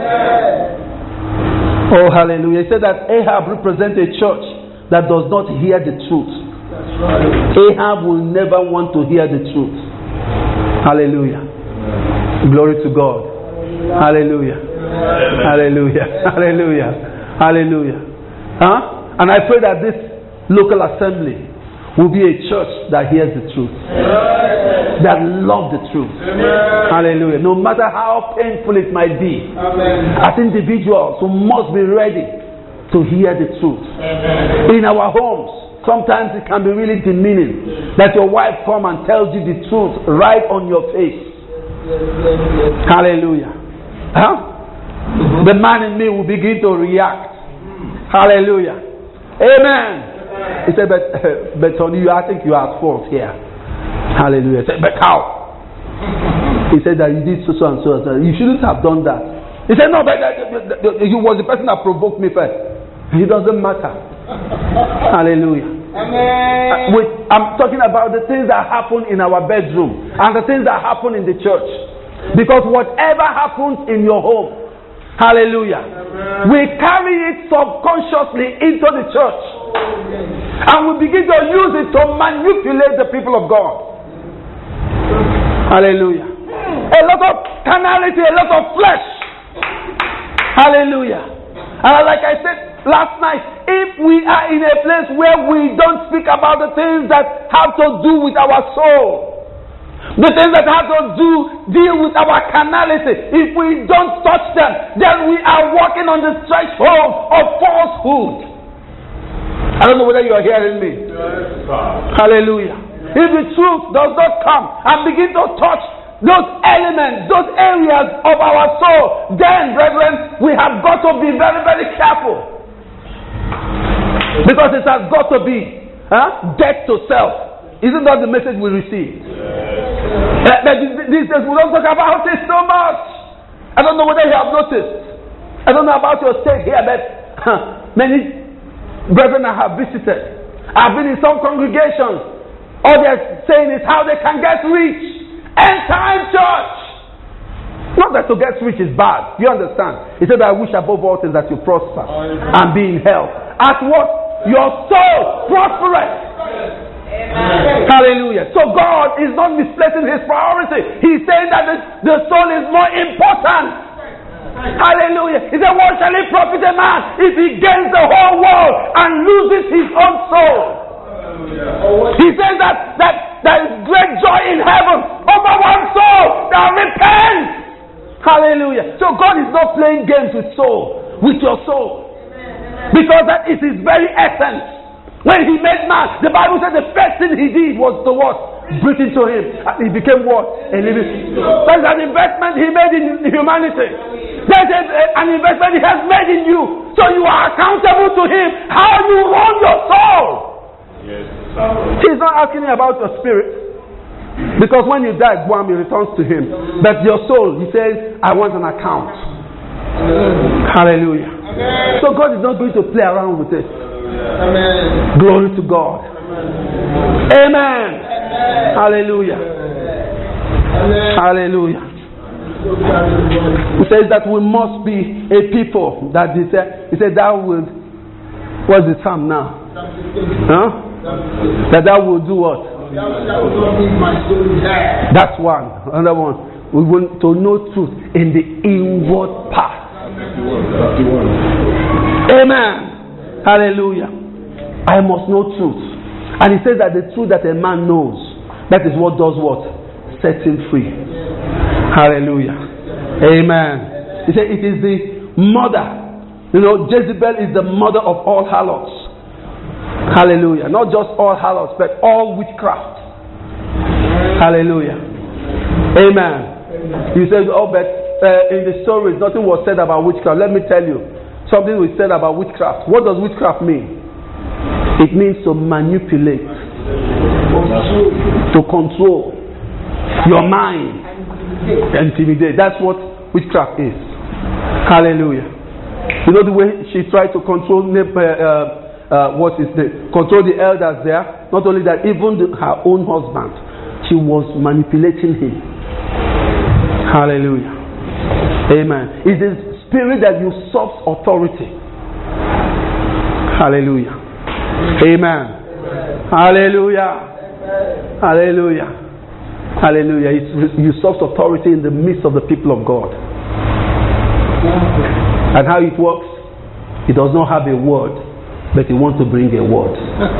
Oh, hallelujah. He said that Ahab represents a church that does not hear the truth. Ahab will never want to hear the truth. Hallelujah. Glory to God. Hallelujah. Hallelujah. Hallelujah. Hallelujah. And I pray that this local assembly will be a church that hears the truth, that loves the truth. Hallelujah. No matter how painful it might be, as individuals, we must be ready to hear the truth. In our homes, sometimes it can be really demeaning that your wife comes and tells you the truth right on your face. Hallelujah. The man in me will begin to react. Hallelujah. Amen. He said, but Tony, I think you are at fault here. Hallelujah. He said, but how? He said that you did so and so. You shouldn't have done that. He said, no, but you was the person that provoked me first. It doesn't matter. Hallelujah. Amen. I'm talking about the things that happen in our bedroom and the things that happen in the church. Because whatever happens in your home, hallelujah, we carry it subconsciously into the church. And we begin to use it to manipulate the people of God. Hallelujah. A lot of carnality, a lot of flesh. Hallelujah. And like I said last night, if we are in a place where we don't speak about the things that have to do with our soul, the things that have to deal with our carnality, if we don't touch them, then we are walking on the threshold of falsehood. I don't know whether you are hearing me. Hallelujah. If the truth does not come and begin to touch those elements, those areas of our soul, then, brethren, we have got to be very, very careful. Because it has got to be death to self. Isn't that the message we receive? These days we don't talk about it so much. I don't know whether you have noticed. I don't know about your state here, but many brethren I have visited, I've been in some congregations. All they're saying is how they can get rich. End time church. Not that to get rich is bad. You understand? He said, I wish above all things that you prosper and be in health. At what? Your soul prospereth. Hallelujah. So God is not misplacing his priority. He's saying that the soul is more important. Hallelujah. He said, what shall it profit a man if he gains the whole world and loses his own soul? He says that there is great joy in heaven over one soul that repents. Hallelujah. So God is not playing games with your soul. Because that is his very essence. When he made man, the Bible said the first thing he did was to what? Breathe into him. And he became what? A living. That's an investment he made in humanity. There's an investment he has made in you. So you are accountable to him. How you run your soul. Yes. He's not asking you about your spirit. Because when you die, Guam, he returns to him. But your soul, he says, I want an account. Hallelujah. Amen. So God is not going to play around with it. Amen. Glory to God. Amen. Amen. Hallelujah. Amen. Hallelujah. He says that we must be a people that he said that would, what's the term now? Huh? That will do what? That's one. Another one. We want to know truth in the inward part. Amen. Hallelujah. I must know truth. And he says that the truth that a man knows, that is what does what? Sets him free. Hallelujah. Amen. He said it is the mother. You know, Jezebel is the mother of all harlots. Hallelujah. Not just all harlots, but all witchcraft. Hallelujah. Amen. You said, oh, but in the stories, nothing was said about witchcraft. Let me tell you. Something was said about witchcraft. What does witchcraft mean? It means to manipulate, to control your mind, intimidate. That's what witchcraft is. Hallelujah. You know the way she tried to control control the elders there. Not only that, even her own husband, she was manipulating him. Hallelujah. Amen. It's a spirit that usurps authority. Hallelujah. Amen. Hallelujah. Hallelujah. Hallelujah. It usurps authority in the midst of the people of God. And how it works? It does not have a word, but it wants to bring a word.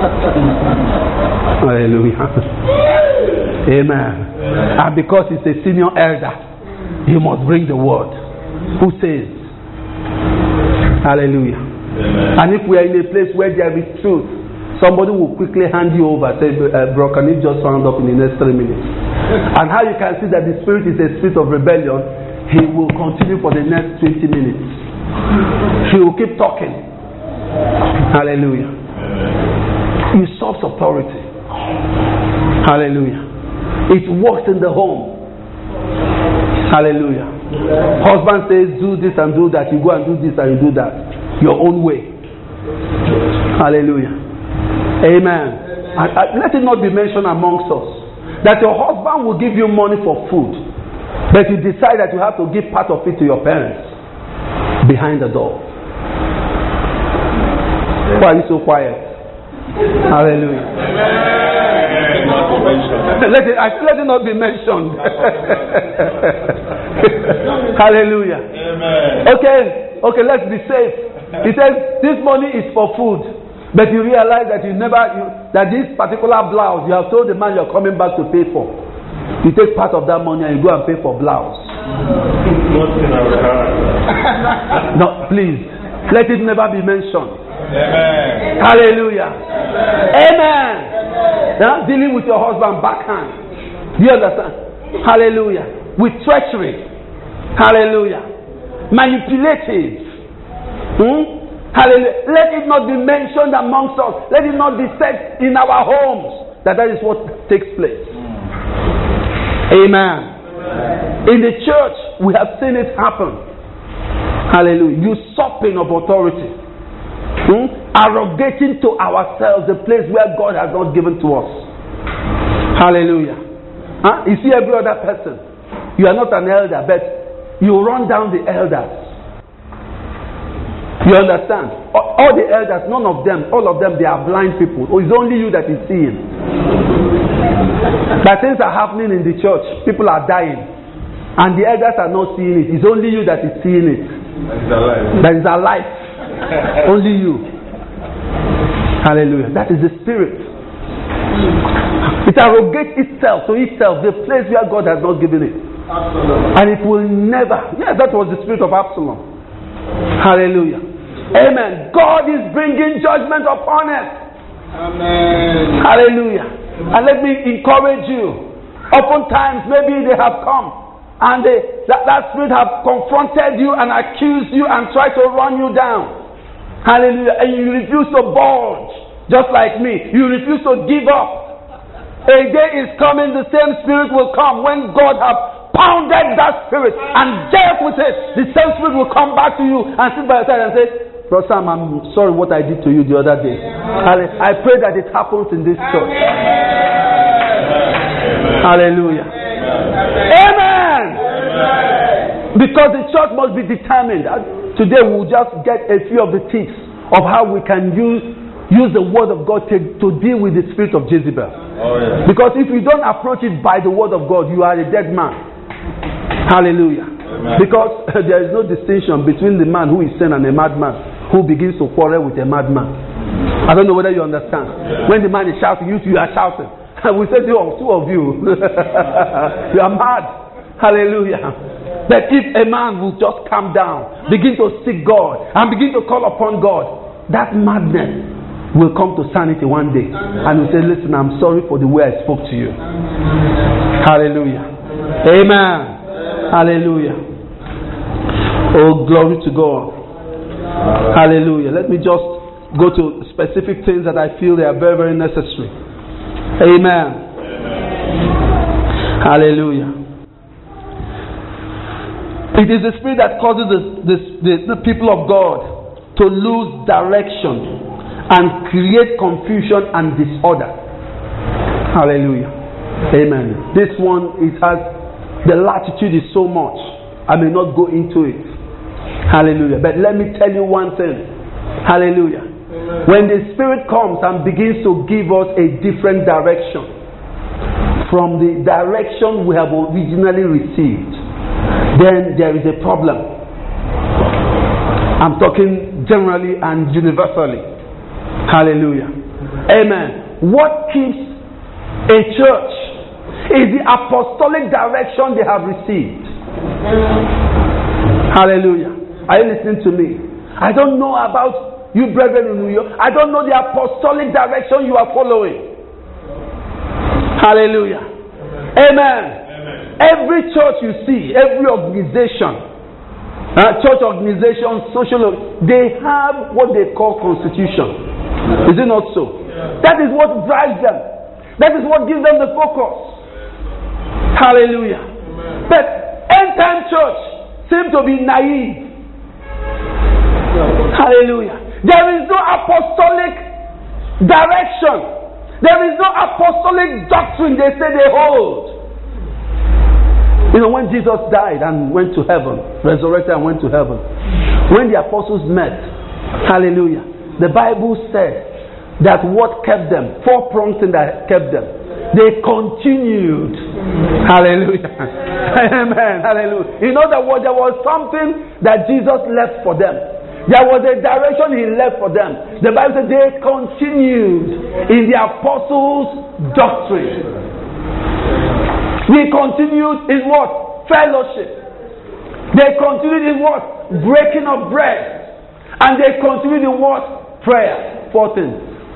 Hallelujah. Amen. And because he's a senior elder, he must bring the word. Who says? Hallelujah. Amen. And if we are in a place where there is truth, somebody will quickly hand you over. Say, bro, can you just round up in the next 3 minutes? And how you can see that the spirit is a spirit of rebellion, he will continue for the next 20 minutes. He will keep talking. Hallelujah. Amen. Usurps authority. Hallelujah. It works in the home. Hallelujah. Husband says, do this and do that. You go and do this and you do that. Your own way. Hallelujah. Amen. And let it not be mentioned amongst us that your husband will give you money for food, but you decide that you have to give part of it to your parents behind the door. Why are you so quiet? Hallelujah. Let it not be mentioned. Hallelujah. Okay, let's be safe. He says this money is for food, but you realize that that this particular blouse you have told the man you're coming back to pay for. You take part of that money and you go and pay for blouse. No, please, let it never be mentioned. Amen. Hallelujah. Amen. Now dealing with your husband backhand. Do you understand? Hallelujah. With treachery. Hallelujah. Manipulative. Hallelujah. Let it not be mentioned amongst us. Let it not be said in our homes that is what takes place. Amen. In the church, we have seen it happen. Hallelujah. Usurping of authority. Arrogating to ourselves the place where God has not given to us. Hallelujah. You see every other person. You are not an elder, but you run down the elders. You understand? All the elders, none of them, all of them, they are blind people. It's only you that is seeing. But things are happening in the church. People are dying. And the elders are not seeing it. It's only you that is seeing it. That is alive. Only you. Hallelujah. That is the spirit. It arrogates itself to itself, the place where God has not given it. Absalom. And it will never. Yeah, that was the spirit of Absalom. Hallelujah. Amen. God is bringing judgment upon us. Amen. Hallelujah. And let me encourage you. Oftentimes, maybe they have come and that spirit have confronted you and accused you and tried to run you down. Hallelujah. And you refuse to budge, just like me. You refuse to give up. A day is coming, the same spirit will come when God has pounded that spirit and dealt with it. The same spirit will come back to you and sit by your side and say, Brother Sam, I'm sorry what I did to you the other day. I pray that it happens in this church. Hallelujah. Amen. Because the church must be determined. Today we will just get a few of the tips of how we can use the word of God to deal with the spirit of Jezebel. Because if you don't approach it by the word of God, you are a dead man. Hallelujah. Amen. Because there is no distinction between the man who is sane and a madman who begins to quarrel with a madman. I don't know whether you understand. Yeah. When the man is shouting, you are shouting. We say to two of you, you are mad. Hallelujah. That if a man will just calm down, begin to seek God, and begin to call upon God, that madness will come to sanity one day. And will say, listen, I'm sorry for the way I spoke to you. Hallelujah. Amen. Hallelujah. Oh, glory to God. Hallelujah. Let me just go to specific things that I feel they are very, very necessary. Amen. Hallelujah. It is the spirit that causes the people of God to lose direction and create confusion and disorder. Hallelujah. Amen. This one, the latitude is so much. I may not go into it. Hallelujah. But let me tell you one thing. Hallelujah. Amen. When the Spirit comes and begins to give us a different direction from the direction we have originally received, then there is a problem. I'm talking generally and universally. Hallelujah. Amen. What keeps a church is the apostolic direction they have received. Hallelujah. Are you listening to me? I don't know about you brethren in New York. I don't know the apostolic direction you are following. Hallelujah. Amen. Every church you see, every organization, church organization, social, they have what they call constitution. Is it not so? That is what drives them. That is what gives them the focus. Hallelujah. But end time church seems to be naive. Hallelujah. There is no apostolic direction. There is no apostolic doctrine they say they hold. You know, when Jesus died and went to heaven, resurrected and went to heaven, when the apostles met, hallelujah, the Bible said that what kept them, 4 prongs that kept them, they continued. Hallelujah. Amen. Hallelujah. In other words, there was something that Jesus left for them. There was a direction he left for them. The Bible said they continued in the apostles' doctrine. We continued in what? Fellowship. They continued in what? Breaking of bread. And they continued in what? Prayer. 4 things.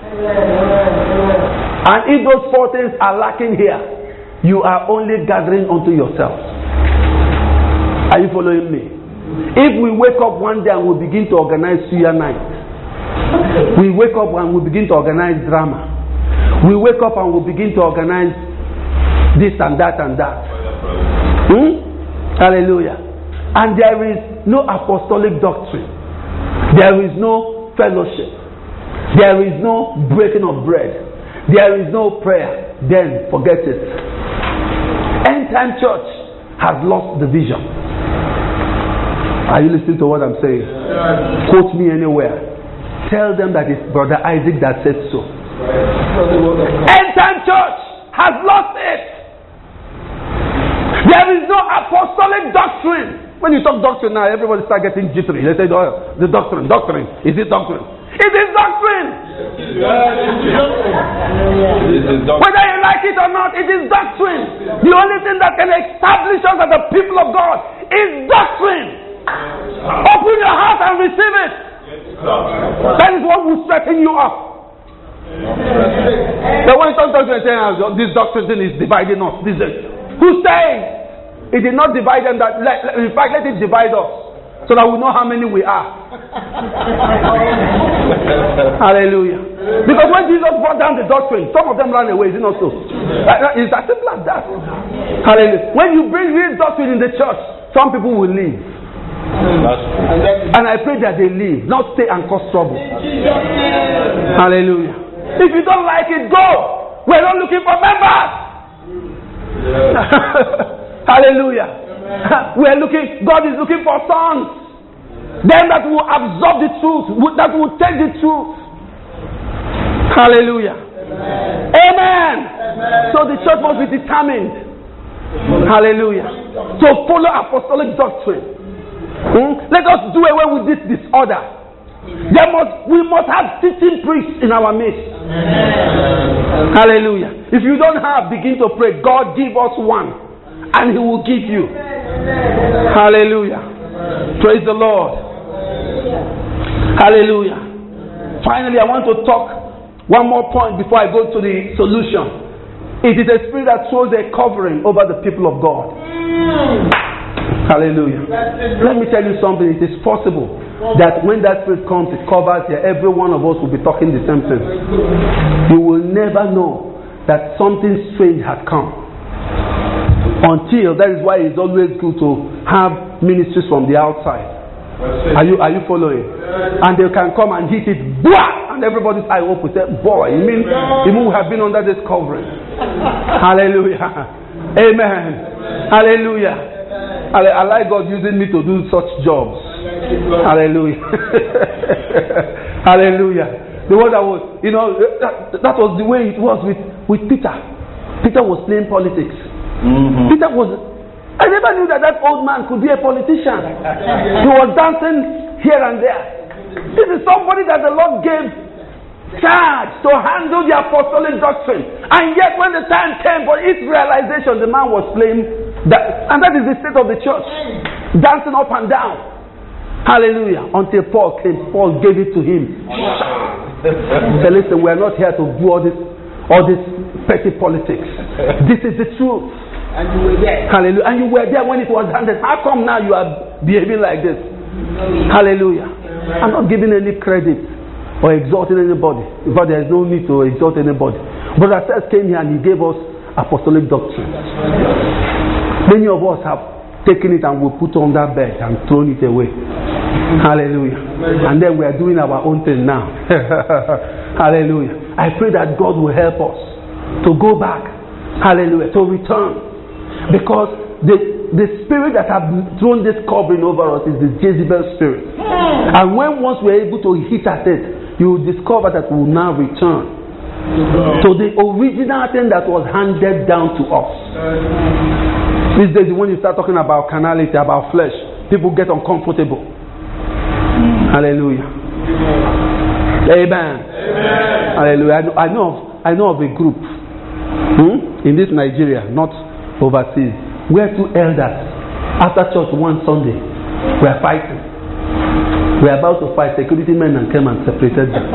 And if those 4 things are lacking here, you are only gathering unto yourself. Are you following me? If we wake up one day and we begin to organize suya night, we wake up and we begin to organize drama, we wake up and we begin to organize this and that and that. Hallelujah. And there is no apostolic doctrine. There is no fellowship. There is no breaking of bread. There is no prayer. Then forget it. End time church has lost the vision. Are you listening to what I'm saying? Yes. Quote me anywhere. Tell them that it's Brother Isaac that said so. End time church has lost it. There is no apostolic doctrine. When you talk doctrine now, everybody start getting jittery. They say, oh, the doctrine. Is it doctrine? It is doctrine. Whether you like it or not, it is doctrine. The only thing that can establish us as the people of God is doctrine. Open your heart and receive it. That is what will straighten you up. But when you talk doctrine, this doctrine thing is dividing us. Who's saying? It did not divide them. In fact, let it divide us so that we know how many we are. Hallelujah. Because when Jesus brought down the doctrine, some of them ran away. Is it not so? It's as simple as that. Hallelujah. When you bring real doctrine in the church, some people will leave. And I pray that they leave, not stay and cause trouble. Hallelujah. If you don't like it, go. We're not looking for members. Hallelujah. God is looking for sons. Them that will absorb the truth, that will take the truth. Hallelujah. Amen. So the church must be determined. Hallelujah. To follow apostolic doctrine. Let us do away with this disorder. We must have teaching priests in our midst. Hallelujah. If you don't have, begin to pray. God, give us one, and He will give you. Hallelujah. Praise the Lord. Hallelujah. Finally, I want to talk one more point before I go to the solution. It is a spirit that throws a covering over the people of God. Hallelujah. Let me tell you something. It is possible that when that spirit comes, it covers here. Every one of us will be talking the same thing. You will never know that something strange has come. Until, that is why it's always good to have ministries from the outside. Are you following? And they can come and hit it, blah, and everybody's eye open. Say, boy, you mean we have been under this covering? Hallelujah. Amen. Hallelujah. I like God using me to do such jobs. Hallelujah. Hallelujah. The word that was, that was the way it was with Peter. Peter was playing politics. Peter was, I never knew that old man could be a politician. He was dancing here and there. This is somebody that the Lord gave charge to handle the apostolic doctrine. And yet when the time came for its realization, the man was playing that, and that is the state of the church. Dancing up and down. Hallelujah. Until Paul came, Paul gave it to him. He said, listen, we are not here to do all this petty politics. This is the truth. And you were there. Hallelujah. And you were there when it was handed. How come now you are behaving like this? Hallelujah. I'm not giving any credit or exalting anybody. In fact, there is no need to exalt anybody. Brother Seth came here and he gave us apostolic doctrine. Many of us have taken it and we put on that bed and thrown it away. Hallelujah. And then we are doing our own thing now. Hallelujah. I pray that God will help us to go back. Hallelujah. To return. Because the spirit that have thrown this covering over us is the Jezebel spirit. And once we are able to hit at it, you will discover that we will now return to the original thing that was handed down to us. These days, when you start talking about carnality, about flesh, people get uncomfortable. Hallelujah. Amen. Hallelujah. I know of a group in this Nigeria, not overseas, where two elders after church one Sunday were fighting. We are about to fight. Security men and came and separated them.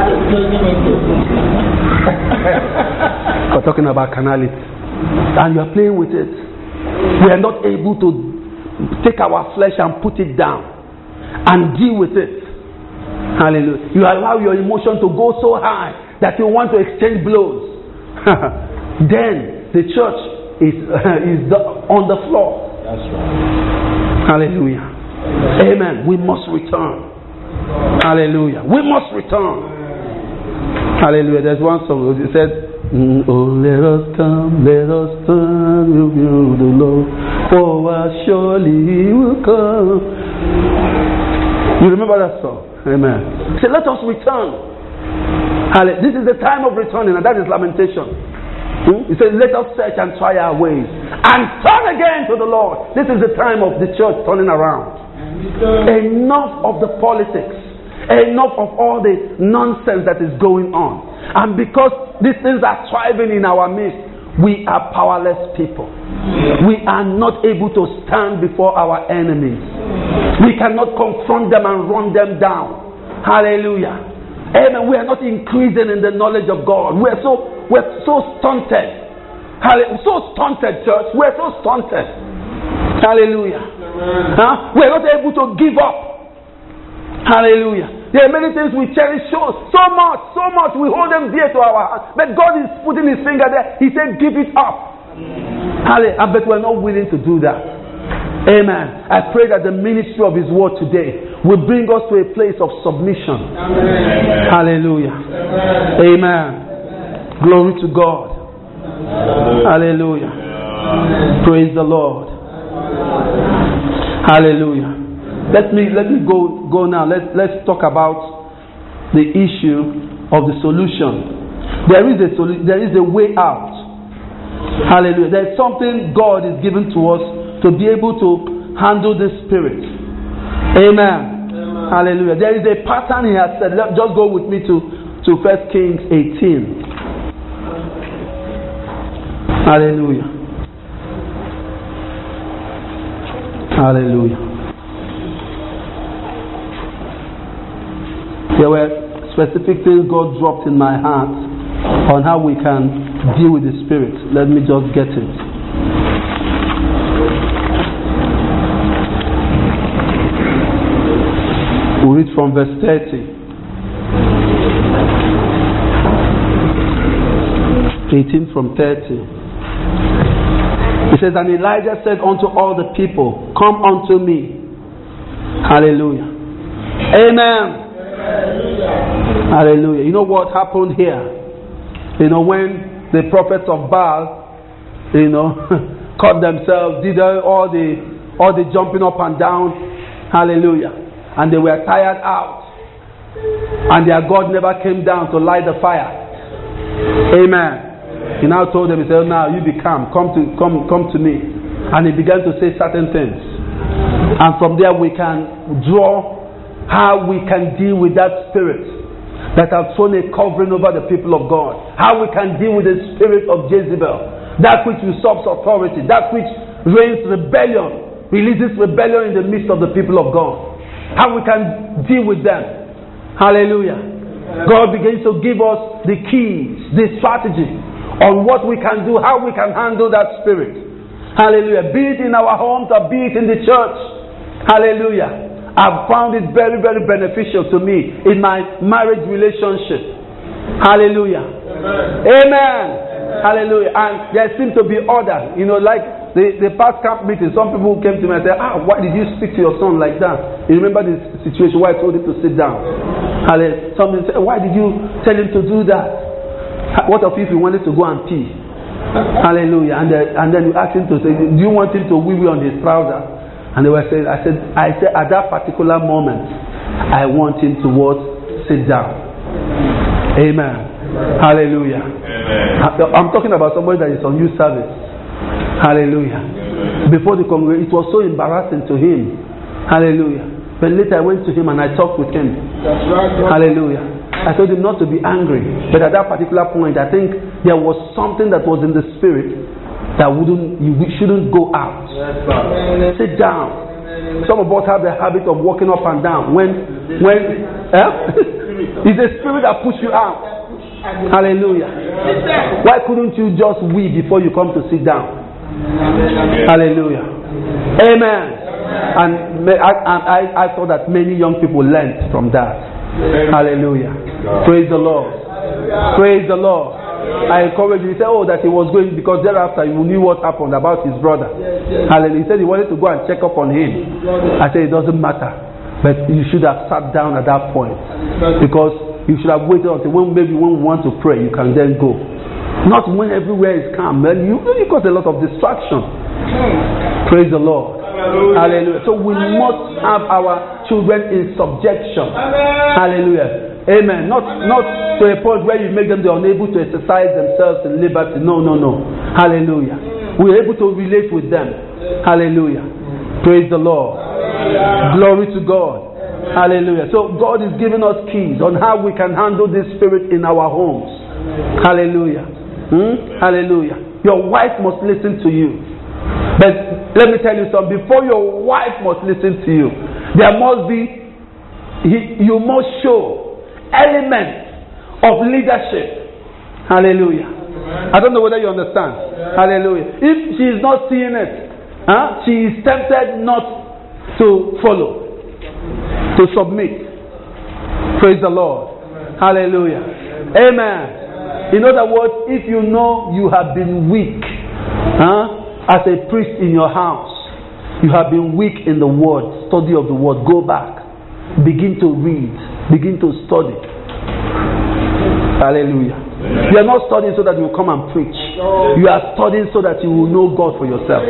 We're talking about carnality, and you are playing with it. We are not able to take our flesh and put it down and deal with it. Hallelujah. You allow your emotion to go so high that you want to exchange blows. Then the church is on the floor. That's right. Hallelujah. Amen. We must return. Hallelujah. We must return. Hallelujah. There's one song. It said, oh, let us come with you, the Lord, for surely He will come. You remember that song? Amen. Say, let us return. This is the time of returning, and that is lamentation. He says, let us search and try our ways and turn again to the Lord. This is the time of the church turning around. Enough of the politics. Enough of all the nonsense that is going on. And because these things are thriving in our midst, we are powerless people. We are not able to stand before our enemies. We cannot confront them and run them down. Hallelujah. Amen. We are not increasing in the knowledge of God. We're so stunted. So stunted, church. We're so stunted. Hallelujah. We're not able to give up. Hallelujah. There are many things we cherish so much. We hold them dear to our heart. But God is putting His finger there. He said, give it up. Hallelujah. But we're not willing to do that. Amen. I pray that the ministry of His word today will bring us to a place of submission. Amen. Hallelujah. Amen. Glory to God. Hallelujah. Praise the Lord. Hallelujah. Let me go now. Let's talk about the issue of the solution. There is a way out. Hallelujah. There is something God is giving to us to be able to handle this spirit. Amen. Hallelujah. There is a pattern He has said. Just go with me to 1 Kings 18. Hallelujah. Hallelujah. There were specific things God dropped in my heart on how we can deal with the spirit. Let me just get it. We read from verse 30. 18 from 30. It says, and Elijah said unto all the people, come unto me. Hallelujah. Amen. Hallelujah. You know what happened here? When the prophets of Baal, caught themselves, did all the jumping up and down. Hallelujah. And they were tired out. And their God never came down to light the fire. Amen. He now told them, he said, now you be calm, come to me. And he began to say certain things. And from there we can draw how we can deal with that spirit that has thrown a covering over the people of God. How we can deal with the spirit of Jezebel. That which usurps authority. That which reigns rebellion. Releases rebellion in the midst of the people of God. How we can deal with them. Hallelujah. God begins to give us the keys, the strategy on what we can do, how we can handle that spirit. Hallelujah. Be it in our homes or be it in the church. Hallelujah. I've found it very, very beneficial to me in my marriage relationship. Hallelujah. Amen. Hallelujah. And there seems to be order. Like the past camp meeting, some people came to me and said, why did you speak to your son like that? You remember the situation where I told him to sit down? Some said, why did you tell him to do that? What if he wanted to go and pee? Hallelujah. And then you asked him to say, do you want him to wee on his trouser? And they were saying, I said at that particular moment, I want him to what? Sit down. Amen. Hallelujah. Amen. I'm talking about somebody that is on youth service. Hallelujah. Amen. Before the congregation, it was so embarrassing to him. Hallelujah. But later I went to him and I talked with him. That's right. Hallelujah. I told him not to be angry. But at that particular point, I think there was something that was in the spirit that you shouldn't go out. Yes, sit down. Some of us have the habit of walking up and down. It's a spirit that pushes you out. Hallelujah. Why couldn't you just weep before you come to sit down? Hallelujah. Amen. And I thought that many young people learned from that. Hallelujah. Praise the Lord. Praise the Lord. I encourage you. He said, that he was going because thereafter you knew what happened about his brother. Hallelujah. He said he wanted to go and check up on him. I said it doesn't matter. But you should have sat down at that point. Because you should have waited until when we want to pray, you can then go. Not when everywhere is calm. Man. You cause a lot of distraction. Praise the Lord. Hallelujah. So we must have our children in subjection. Hallelujah. Amen. Not to a point where you make them unable to exercise themselves in liberty. No. Hallelujah. We're able to relate with them. Hallelujah. Praise the Lord. Glory to God. Hallelujah. So God is giving us keys on how we can handle this spirit in our homes. Hallelujah. Hallelujah. Your wife must listen to you. But let me tell you something. Before your wife must listen to you, there must be, you must show elements of leadership. Hallelujah. I don't know whether you understand. Hallelujah. If she is not seeing it, she is tempted not to follow, to submit. Praise the Lord. Hallelujah. Amen. In other words, if you know you have been weak as a priest in your house, you have been weak in the word, study of the word, go back. Begin to read. Begin to study. Hallelujah. You are not studying so that you will come and preach. You are studying so that you will know God for yourself.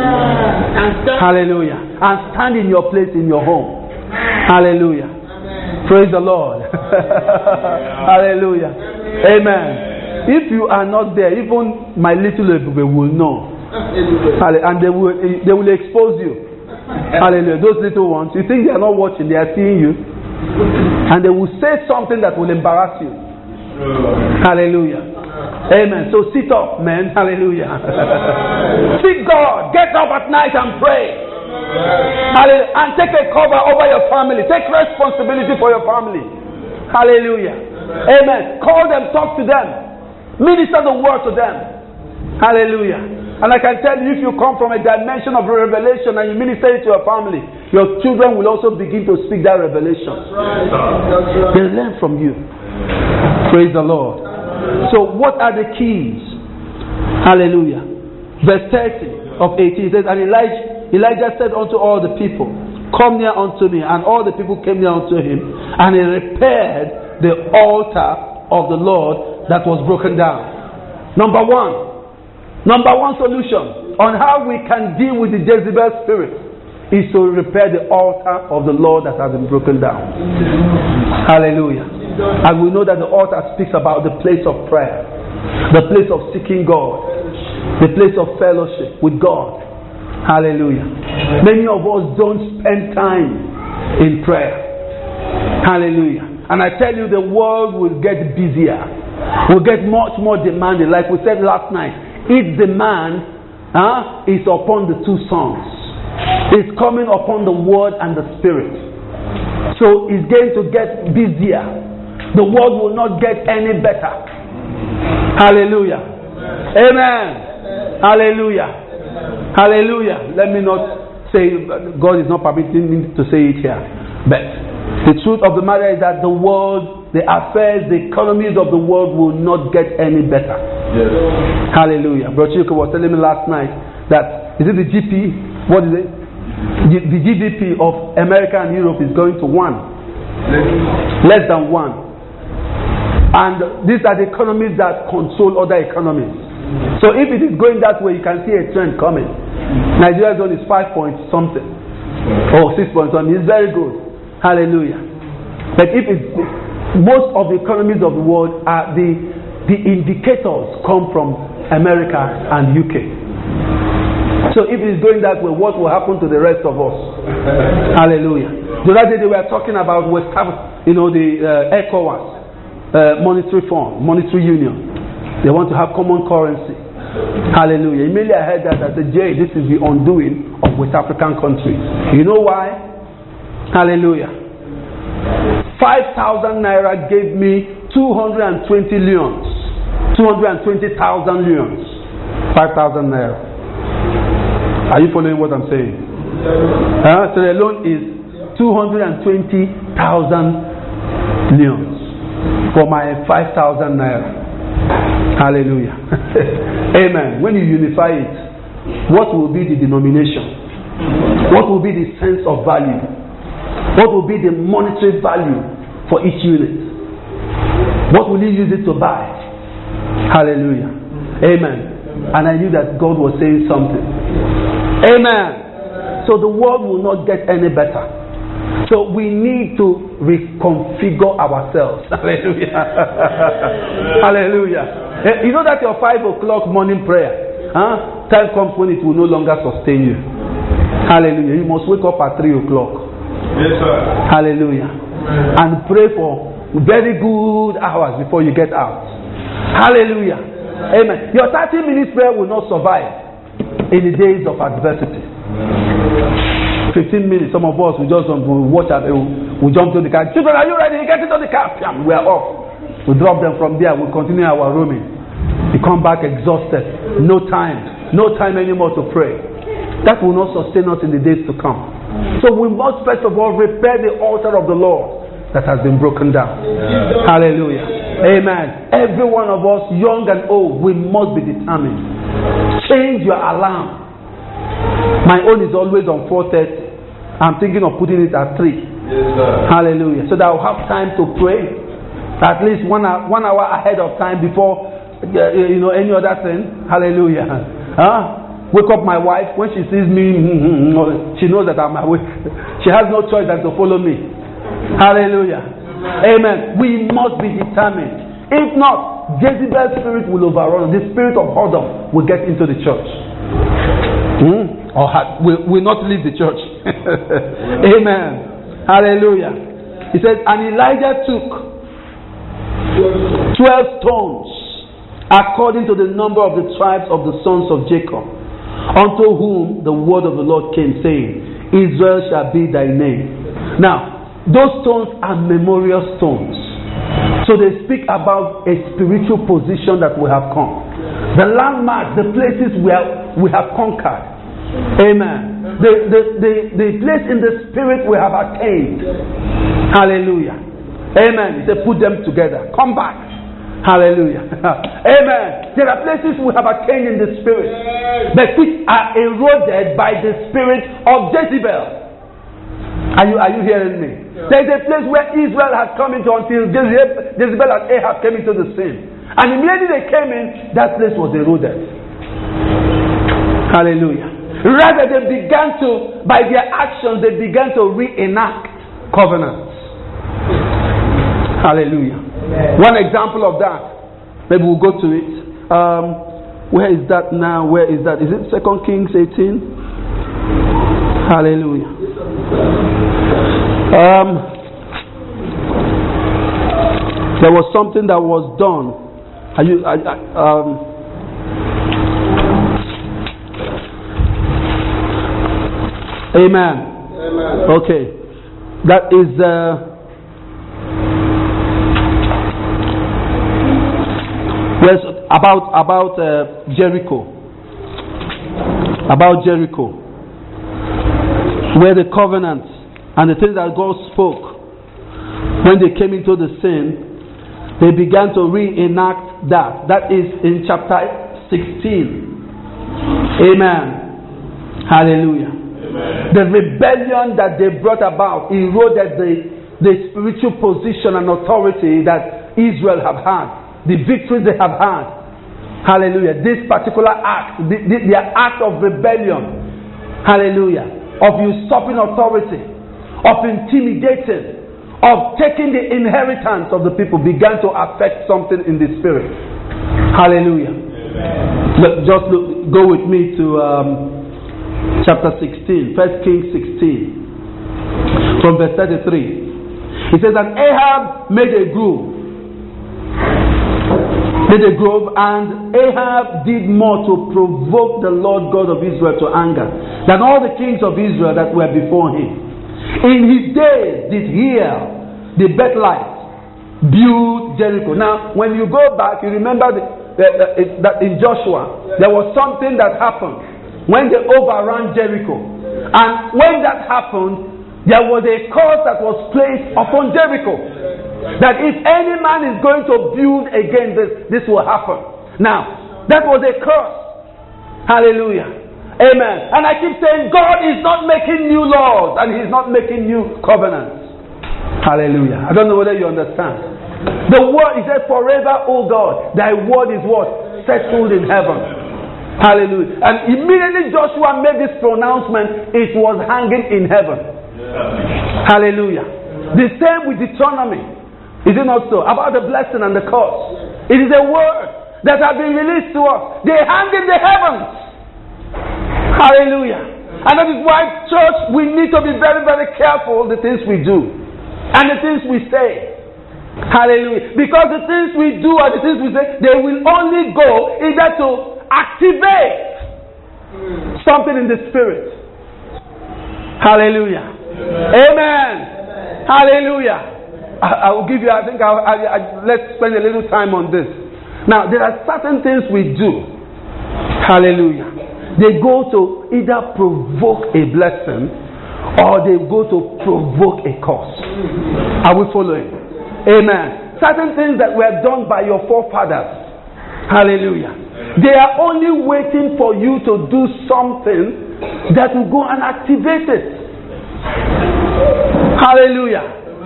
Hallelujah. And stand in your place in your home. Hallelujah. Praise the Lord. Hallelujah. Amen. If you are not there, even my little baby will know. And they will expose you. Hallelujah. Those little ones, you think they are not watching, they are seeing you. And they will say something that will embarrass you. Hallelujah. Amen. So sit up, man. Hallelujah. Seek God. Get up at night and pray. Hallelujah. And take a cover over your family. Take responsibility for your family. Hallelujah. Amen. Call them, talk to them. Minister the word to them. Hallelujah. And I can tell you, if you come from a dimension of revelation and you minister it to your family, your children will also begin to speak that revelation. That's right. They learn from you. Praise the Lord. So what are the keys? Hallelujah. Verse 30 of 18 says, and Elijah said unto all the people, come near unto me. And all the people came near unto him. And he repaired the altar of the Lord that was broken down. Number one solution on how we can deal with the Jezebel spirit is to repair the altar of the Lord that has been broken down. Hallelujah. And we know that the altar speaks about the place of prayer, the place of seeking God, the place of fellowship with God. Hallelujah. Many of us don't spend time in prayer. Hallelujah. And I tell you, the world will get busier, will get much more demanding. Like we said last night, its demand is upon the two sons. It's coming upon the word and the spirit. So it's going to get busier. The world will not get any better. Hallelujah. Amen. Hallelujah. Hallelujah. Let me not say, God is not permitting me to say it here. But the truth of the matter is that the world, the affairs, the economies of the world will not get any better. Yes. Hallelujah. Brother Chika was telling me last night that, is it the GP? What is it? The GDP of America and Europe is going to 1. Less than 1. And these are the economies that control other economies. So if it is going that way, you can see a trend coming. Nigeria's zone is 5 point something. Or 6 point something. It's very good. Hallelujah. But if it's, most of the economies of the world are the indicators come from America and UK. So if it is going that way, what will happen to the rest of us? Hallelujah. The other day they were talking about West Africa, the ECOWAS, monetary fund, monetary union. They want to have common currency. Hallelujah. Immediately I heard that, I said, Jay, this is the undoing of West African countries. You know why? Hallelujah. 5,000 naira gave me 220 leons. 220,000 leons. 5,000 naira. Are you following what I'm saying? So the loan is 220,000 leons for my 5,000 naira. Hallelujah. Amen. When you unify it, what will be the denomination? What will be the sense of value? What will be the monetary value for each unit? What will you use it to buy? Hallelujah. Amen. And I knew that God was saying something. Amen. So the world will not get any better. So we need to reconfigure ourselves. Hallelujah. Hallelujah. You know that your 5 o'clock morning prayer, time comes when it will no longer sustain you. Hallelujah. You must wake up at 3 o'clock. Yes, sir. Hallelujah. And pray for very good hours before you get out. Hallelujah. Amen. Your 30 minutes prayer will not survive in the days of adversity. 15 minutes, some of us we just watch it, we jump to the car. Children, are you ready? Get into the car. We are off. We drop them from there. We continue our roaming. We come back exhausted. No time anymore to pray. That will not sustain us in the days to come. So we must first of all repair the altar of the Lord that has been broken down. Hallelujah. Amen. Every one of us, young and old, we must be determined. Change your alarm. My own is always on 4:30. I'm thinking of putting it at 3. Yes, hallelujah. So that I'll have time to pray. At least 1 hour ahead of time before any other thing. Hallelujah. Wake up my wife. When she sees me, she knows that I'm awake. She has no choice than to follow me. Hallelujah. Amen. We must be determined. If not, Jezebel's spirit will overrun. The spirit of whoredom will get into the church. Or will not leave the church. Amen. Hallelujah. He said, and Elijah took 12 stones according to the number of the tribes of the sons of Jacob, unto whom the word of the Lord came, saying, Israel shall be thy name. Now, those stones are memorial stones. So they speak about a spiritual position that we have come. The landmarks, the places where we have conquered. Amen. The place in the spirit we have attained. Hallelujah. Amen. He said, put them together. Come back. Hallelujah. Amen. There are places we have attained in the spirit, but which are eroded by the spirit of Jezebel. Are you hearing me? There is a place where Israel has come into until Jezebel and Ahab came into the scene. And immediately they came in, that place was eroded. Hallelujah. Rather, they began to, by their actions, they began to reenact covenants. Hallelujah. One example of that, maybe we'll go to it. Where is that now? Where is that? Is it 2 Kings 18? Hallelujah. There was something that was done. Amen. Okay. That is about Jericho. About Jericho, where the covenants and the things that God spoke, when they came into the sin, they began to reenact that. That is in chapter 16. Amen. Hallelujah. Amen. The rebellion that they brought about eroded the spiritual position and authority that Israel have had, the victories they have had. Hallelujah. This particular act, their act of rebellion, hallelujah, of usurping authority, of intimidating, of taking the inheritance of the people began to affect something in the spirit. Hallelujah. Go with me to chapter 16, 1 Kings 16, from verse 33. It says that Ahab made a grove, and Ahab did more to provoke the Lord God of Israel to anger than all the kings of Israel that were before him. In his days did Hiel the Bethelites build Jericho. Now, when you go back, you remember that in Joshua, there was something that happened when they overran Jericho. And when that happened, there was a curse that was placed upon Jericho. That if any man is going to build again, this will happen. Now, that was a curse. Hallelujah. Amen. And I keep saying, God is not making new laws and He's not making new covenants. Hallelujah. I don't know whether you understand. The word, He said, forever, O God, thy word is what? Settled in heaven. Hallelujah. And immediately Joshua made this pronouncement, it was hanging in heaven. Hallelujah. The same with Deuteronomy. Is it not so? About the blessing and the curse. It is a word that has been released to us. They hang in the heavens. Hallelujah. And that is why, church, we need to be very, very careful the things we do and the things we say. Hallelujah. Because the things we do and the things we say, they will only go either to activate something in the spirit. Hallelujah. Amen. Hallelujah. I will give you, I think, let's spend a little time on this. Now, there are certain things we do. Hallelujah. They go to either provoke a blessing or they go to provoke a curse. Are we following? Amen. Certain things that were done by your forefathers. Hallelujah. They are only waiting for you to do something that will go and activate it. Hallelujah.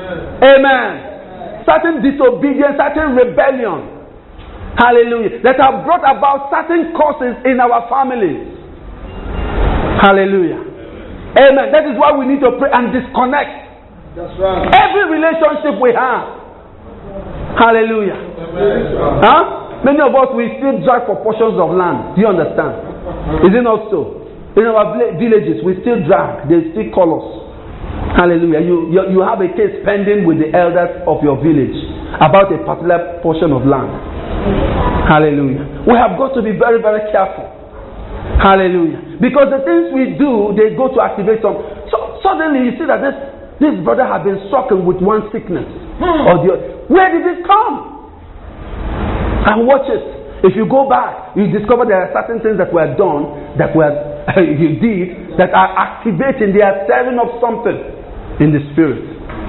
Amen. Certain disobedience, certain rebellion. Hallelujah. That have brought about certain causes in our families. Hallelujah. Amen. That is why we need to pray and disconnect. That's right. Every relationship we have. Hallelujah. Huh? Many of us, we still drag for portions of land. Do you understand? Is it not so? In our villages, we still drag. They still call us. Hallelujah. You have a case pending with the elders of your village about a particular portion of land. Hallelujah. We have got to be very, very careful. Hallelujah. Because the things we do, they go to activate some. So suddenly you see that this brother has been stricken with one sickness or the other. Where did it come? And watch it. If you go back, you discover there are certain things that were done, that were you did, that are activating. They are stirring up something in the spirit.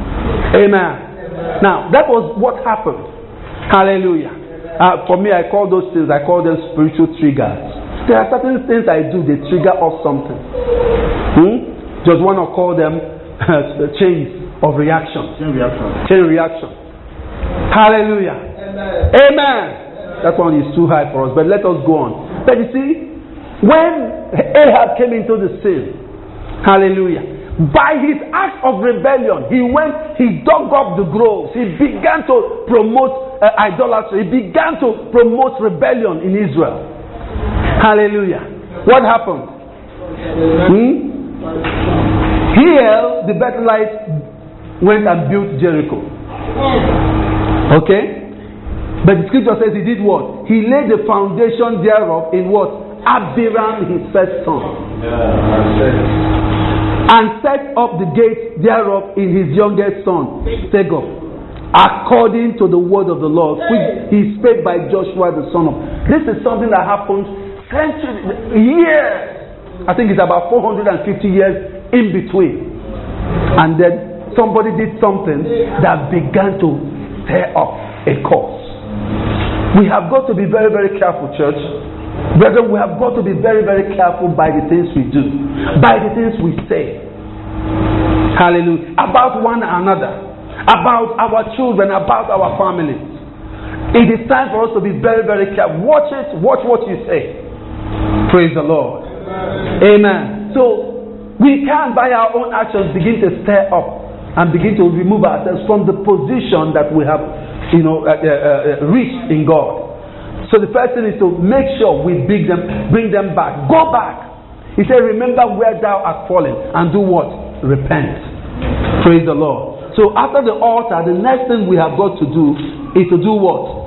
Amen. Now that was what happened. Hallelujah. For me, I call those things, I call them spiritual triggers. There are certain things I do, they trigger off something. Just want to call them chains of reaction. Chain reaction. Hallelujah. Amen. That one is too high for us, but let us go on. But you see, when Ahab came into the scene, hallelujah, by his act of rebellion, he dug up the groves. He began to promote idolatry. He began to promote rebellion in Israel. Hallelujah. What happened? Here, the Bethelites went and built Jericho. Okay? But the scripture says he did what? He laid the foundation thereof in what? Abiram, his first son. And set up the gate thereof in his youngest son, Segub, according to the word of the Lord, which he spake by Joshua the son of. This is something that happened years. I think it's about 450 years in between. And then somebody did something that began to stir up a cause. We have got to be very, very careful, church. Brethren, we have got to be very, very careful by the things we do, by the things we say. Hallelujah. About one another, about our children, about our families. It is time for us to be very, very careful. Watch it. Watch what you say. Praise the Lord. Amen. So we can, by our own actions, begin to stir up and begin to remove ourselves from the position that we have, reached in God. So the first thing is to make sure we bring them back. Go back. He said, remember where thou art fallen, and do what? Repent. Praise the Lord. So after the altar, the next thing we have got to do is to do what?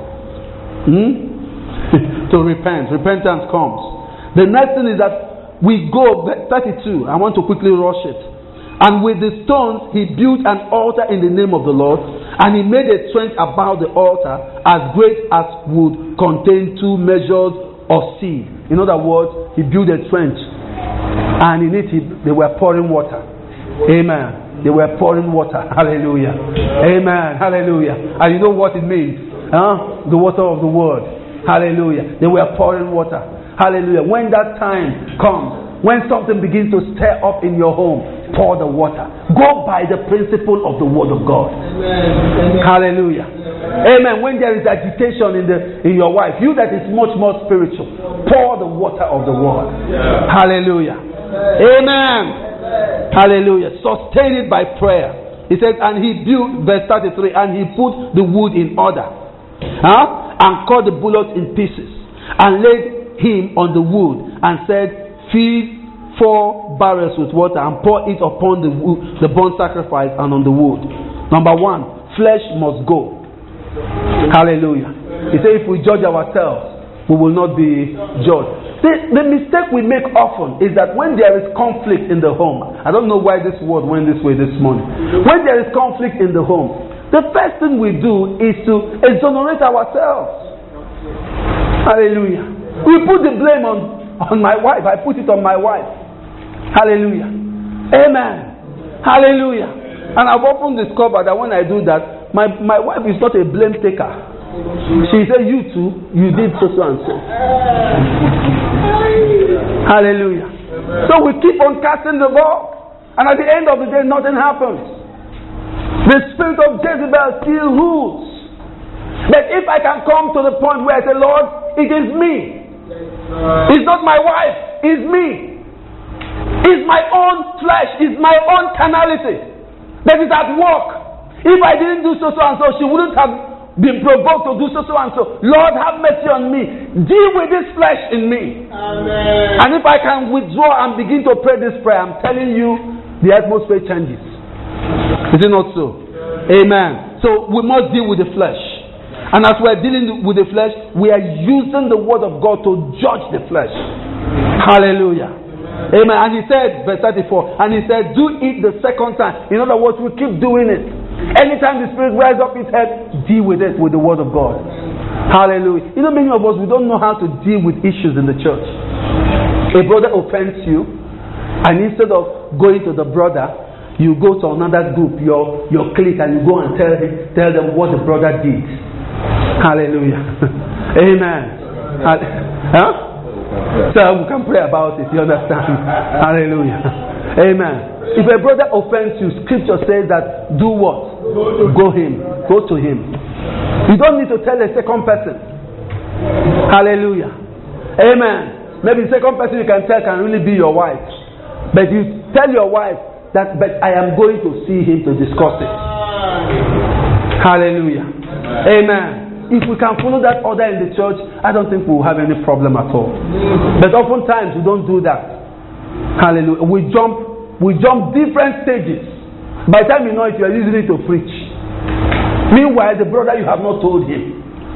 To repent. Repentance comes. The next thing is that we go, 32. I want to quickly rush it. And with the stones he built an altar in the name of the Lord, and he made a trench about the altar as great as would contain 2 measures of seed. In other words, he built a trench, and in it they were pouring water. Amen. They were pouring water. Hallelujah. Amen. Hallelujah. And you know what it means? The water of the word. Hallelujah. They were pouring water. Hallelujah. When that time comes, when something begins to stir up in your home, pour the water. Go by the principle of the word of God. Amen. Hallelujah. Amen. When there is agitation in your wife, you that is much more spiritual, pour the water of the word. Yeah. Hallelujah. Amen. Hallelujah. Sustain it by prayer. He said, and he built, verse 33, and he put the wood in order, and cut the bullocks in pieces, and laid him on the wood, and said, fill 4 barrels with water, and pour it upon the wood, the burnt sacrifice, and on the wood. Number 1, flesh must go. Hallelujah. He said, if we judge ourselves, we will not be judged. The mistake we make often is that when there is conflict in the home, I don't know why this word went this way this morning. When there is conflict in the home, the first thing we do is to exonerate ourselves. Hallelujah. We put the blame on my wife. I put it on my wife. Hallelujah. Amen. Hallelujah. And I've often discovered that when I do that, my wife is not a blame taker. She said, you too, you did so and so. Hallelujah. So we keep on casting the ball, and at the end of the day, nothing happens. The spirit of Jezebel still rules. But if I can come to the point where I say, Lord, it is me. It's not my wife, it's me. It's my own flesh, it's my own carnality that is at work. If I didn't do so and so, she wouldn't have been provoked to do so and so. Lord, have mercy on me. Deal with this flesh in me. Amen. And if I can withdraw and begin to pray this prayer, I'm telling you, the atmosphere changes. Is it not so? Amen. So we must deal with the flesh. And as we're dealing with the flesh, we are using the word of God to judge the flesh. Hallelujah. Amen. And he said, verse 34, and he said, do it the second time. In other words, we keep doing it. Anytime the spirit rises up his head, deal with it with the word of God. Hallelujah. You know, many of us, we don't know how to deal with issues in the church. A brother offends you, and instead of going to the brother, you go to another group, your clique, and you go and tell them what the brother did. Hallelujah. Amen. So we can pray about it, you understand? Hallelujah. Amen. If a brother offends you, scripture says that do what? Go to him. You don't need to tell a second person. Hallelujah. Amen. Maybe the second person you can tell can really be your wife. But you tell your wife that, but I am going to see him to discuss it. Hallelujah. Amen. If we can follow that order in the church, I don't think we'll have any problem at all. But oftentimes we don't do that. Hallelujah. We jump different stages. By the time you know it, you are using it to preach. Meanwhile, the brother, you have not told him.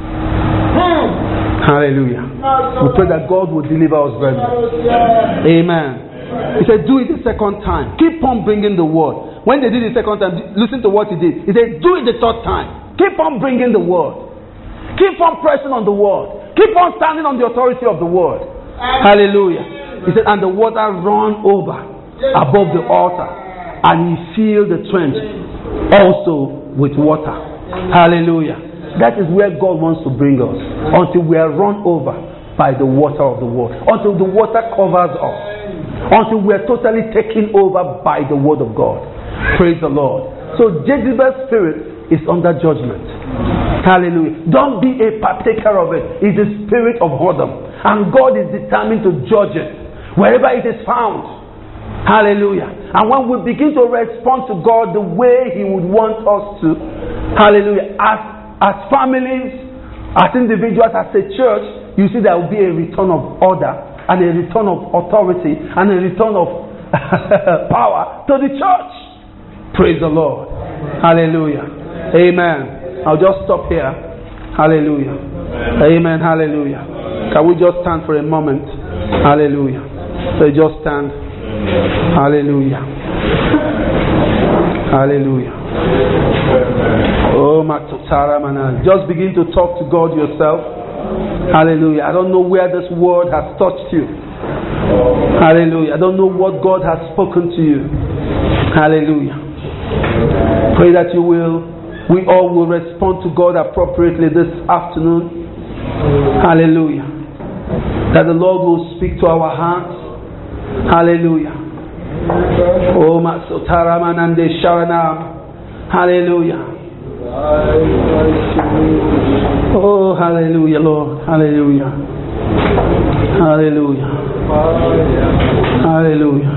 Hallelujah. We pray that God will deliver us, brethren. Amen. He said, do it the second time. Keep on bringing the word. When they did it the second time, listen to what he did. He said, do it the third time. Keep on bringing the word. Keep on pressing on the word. Keep on standing on the authority of the word. Hallelujah. He said, and the water ran over above the altar, and he filled the trench also with water. Hallelujah. That is where God wants to bring us, until we are run over by the water of the word. Until the water covers us. Until we are totally taken over by the word of God. Praise the Lord. So Jezebel's spirit is under judgment. Hallelujah. Don't be a partaker of it. It's the spirit of whoredom. And God is determined to judge it wherever it is found. Hallelujah. And when we begin to respond to God the way He would want us to, hallelujah, as families, as individuals, as a church, you see there will be a return of order and a return of authority and a return of power to the church. Praise the Lord. Hallelujah. Amen. I'll just stop here. Hallelujah. Amen. Hallelujah. Can we just stand for a moment? Hallelujah. So just stand. Hallelujah. Hallelujah. Oh, Matutara Mana. Just begin to talk to God yourself. Hallelujah. I don't know where this word has touched you. Hallelujah. I don't know what God has spoken to you. Hallelujah. Pray that we all will respond to God appropriately this afternoon. Hallelujah. That the Lord will speak to our hearts. Hallelujah. Oh, Masotara Manande Sharana. Hallelujah. Oh, hallelujah, Lord. Hallelujah. Hallelujah. Hallelujah.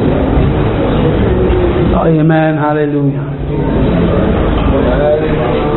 Amen. Hallelujah.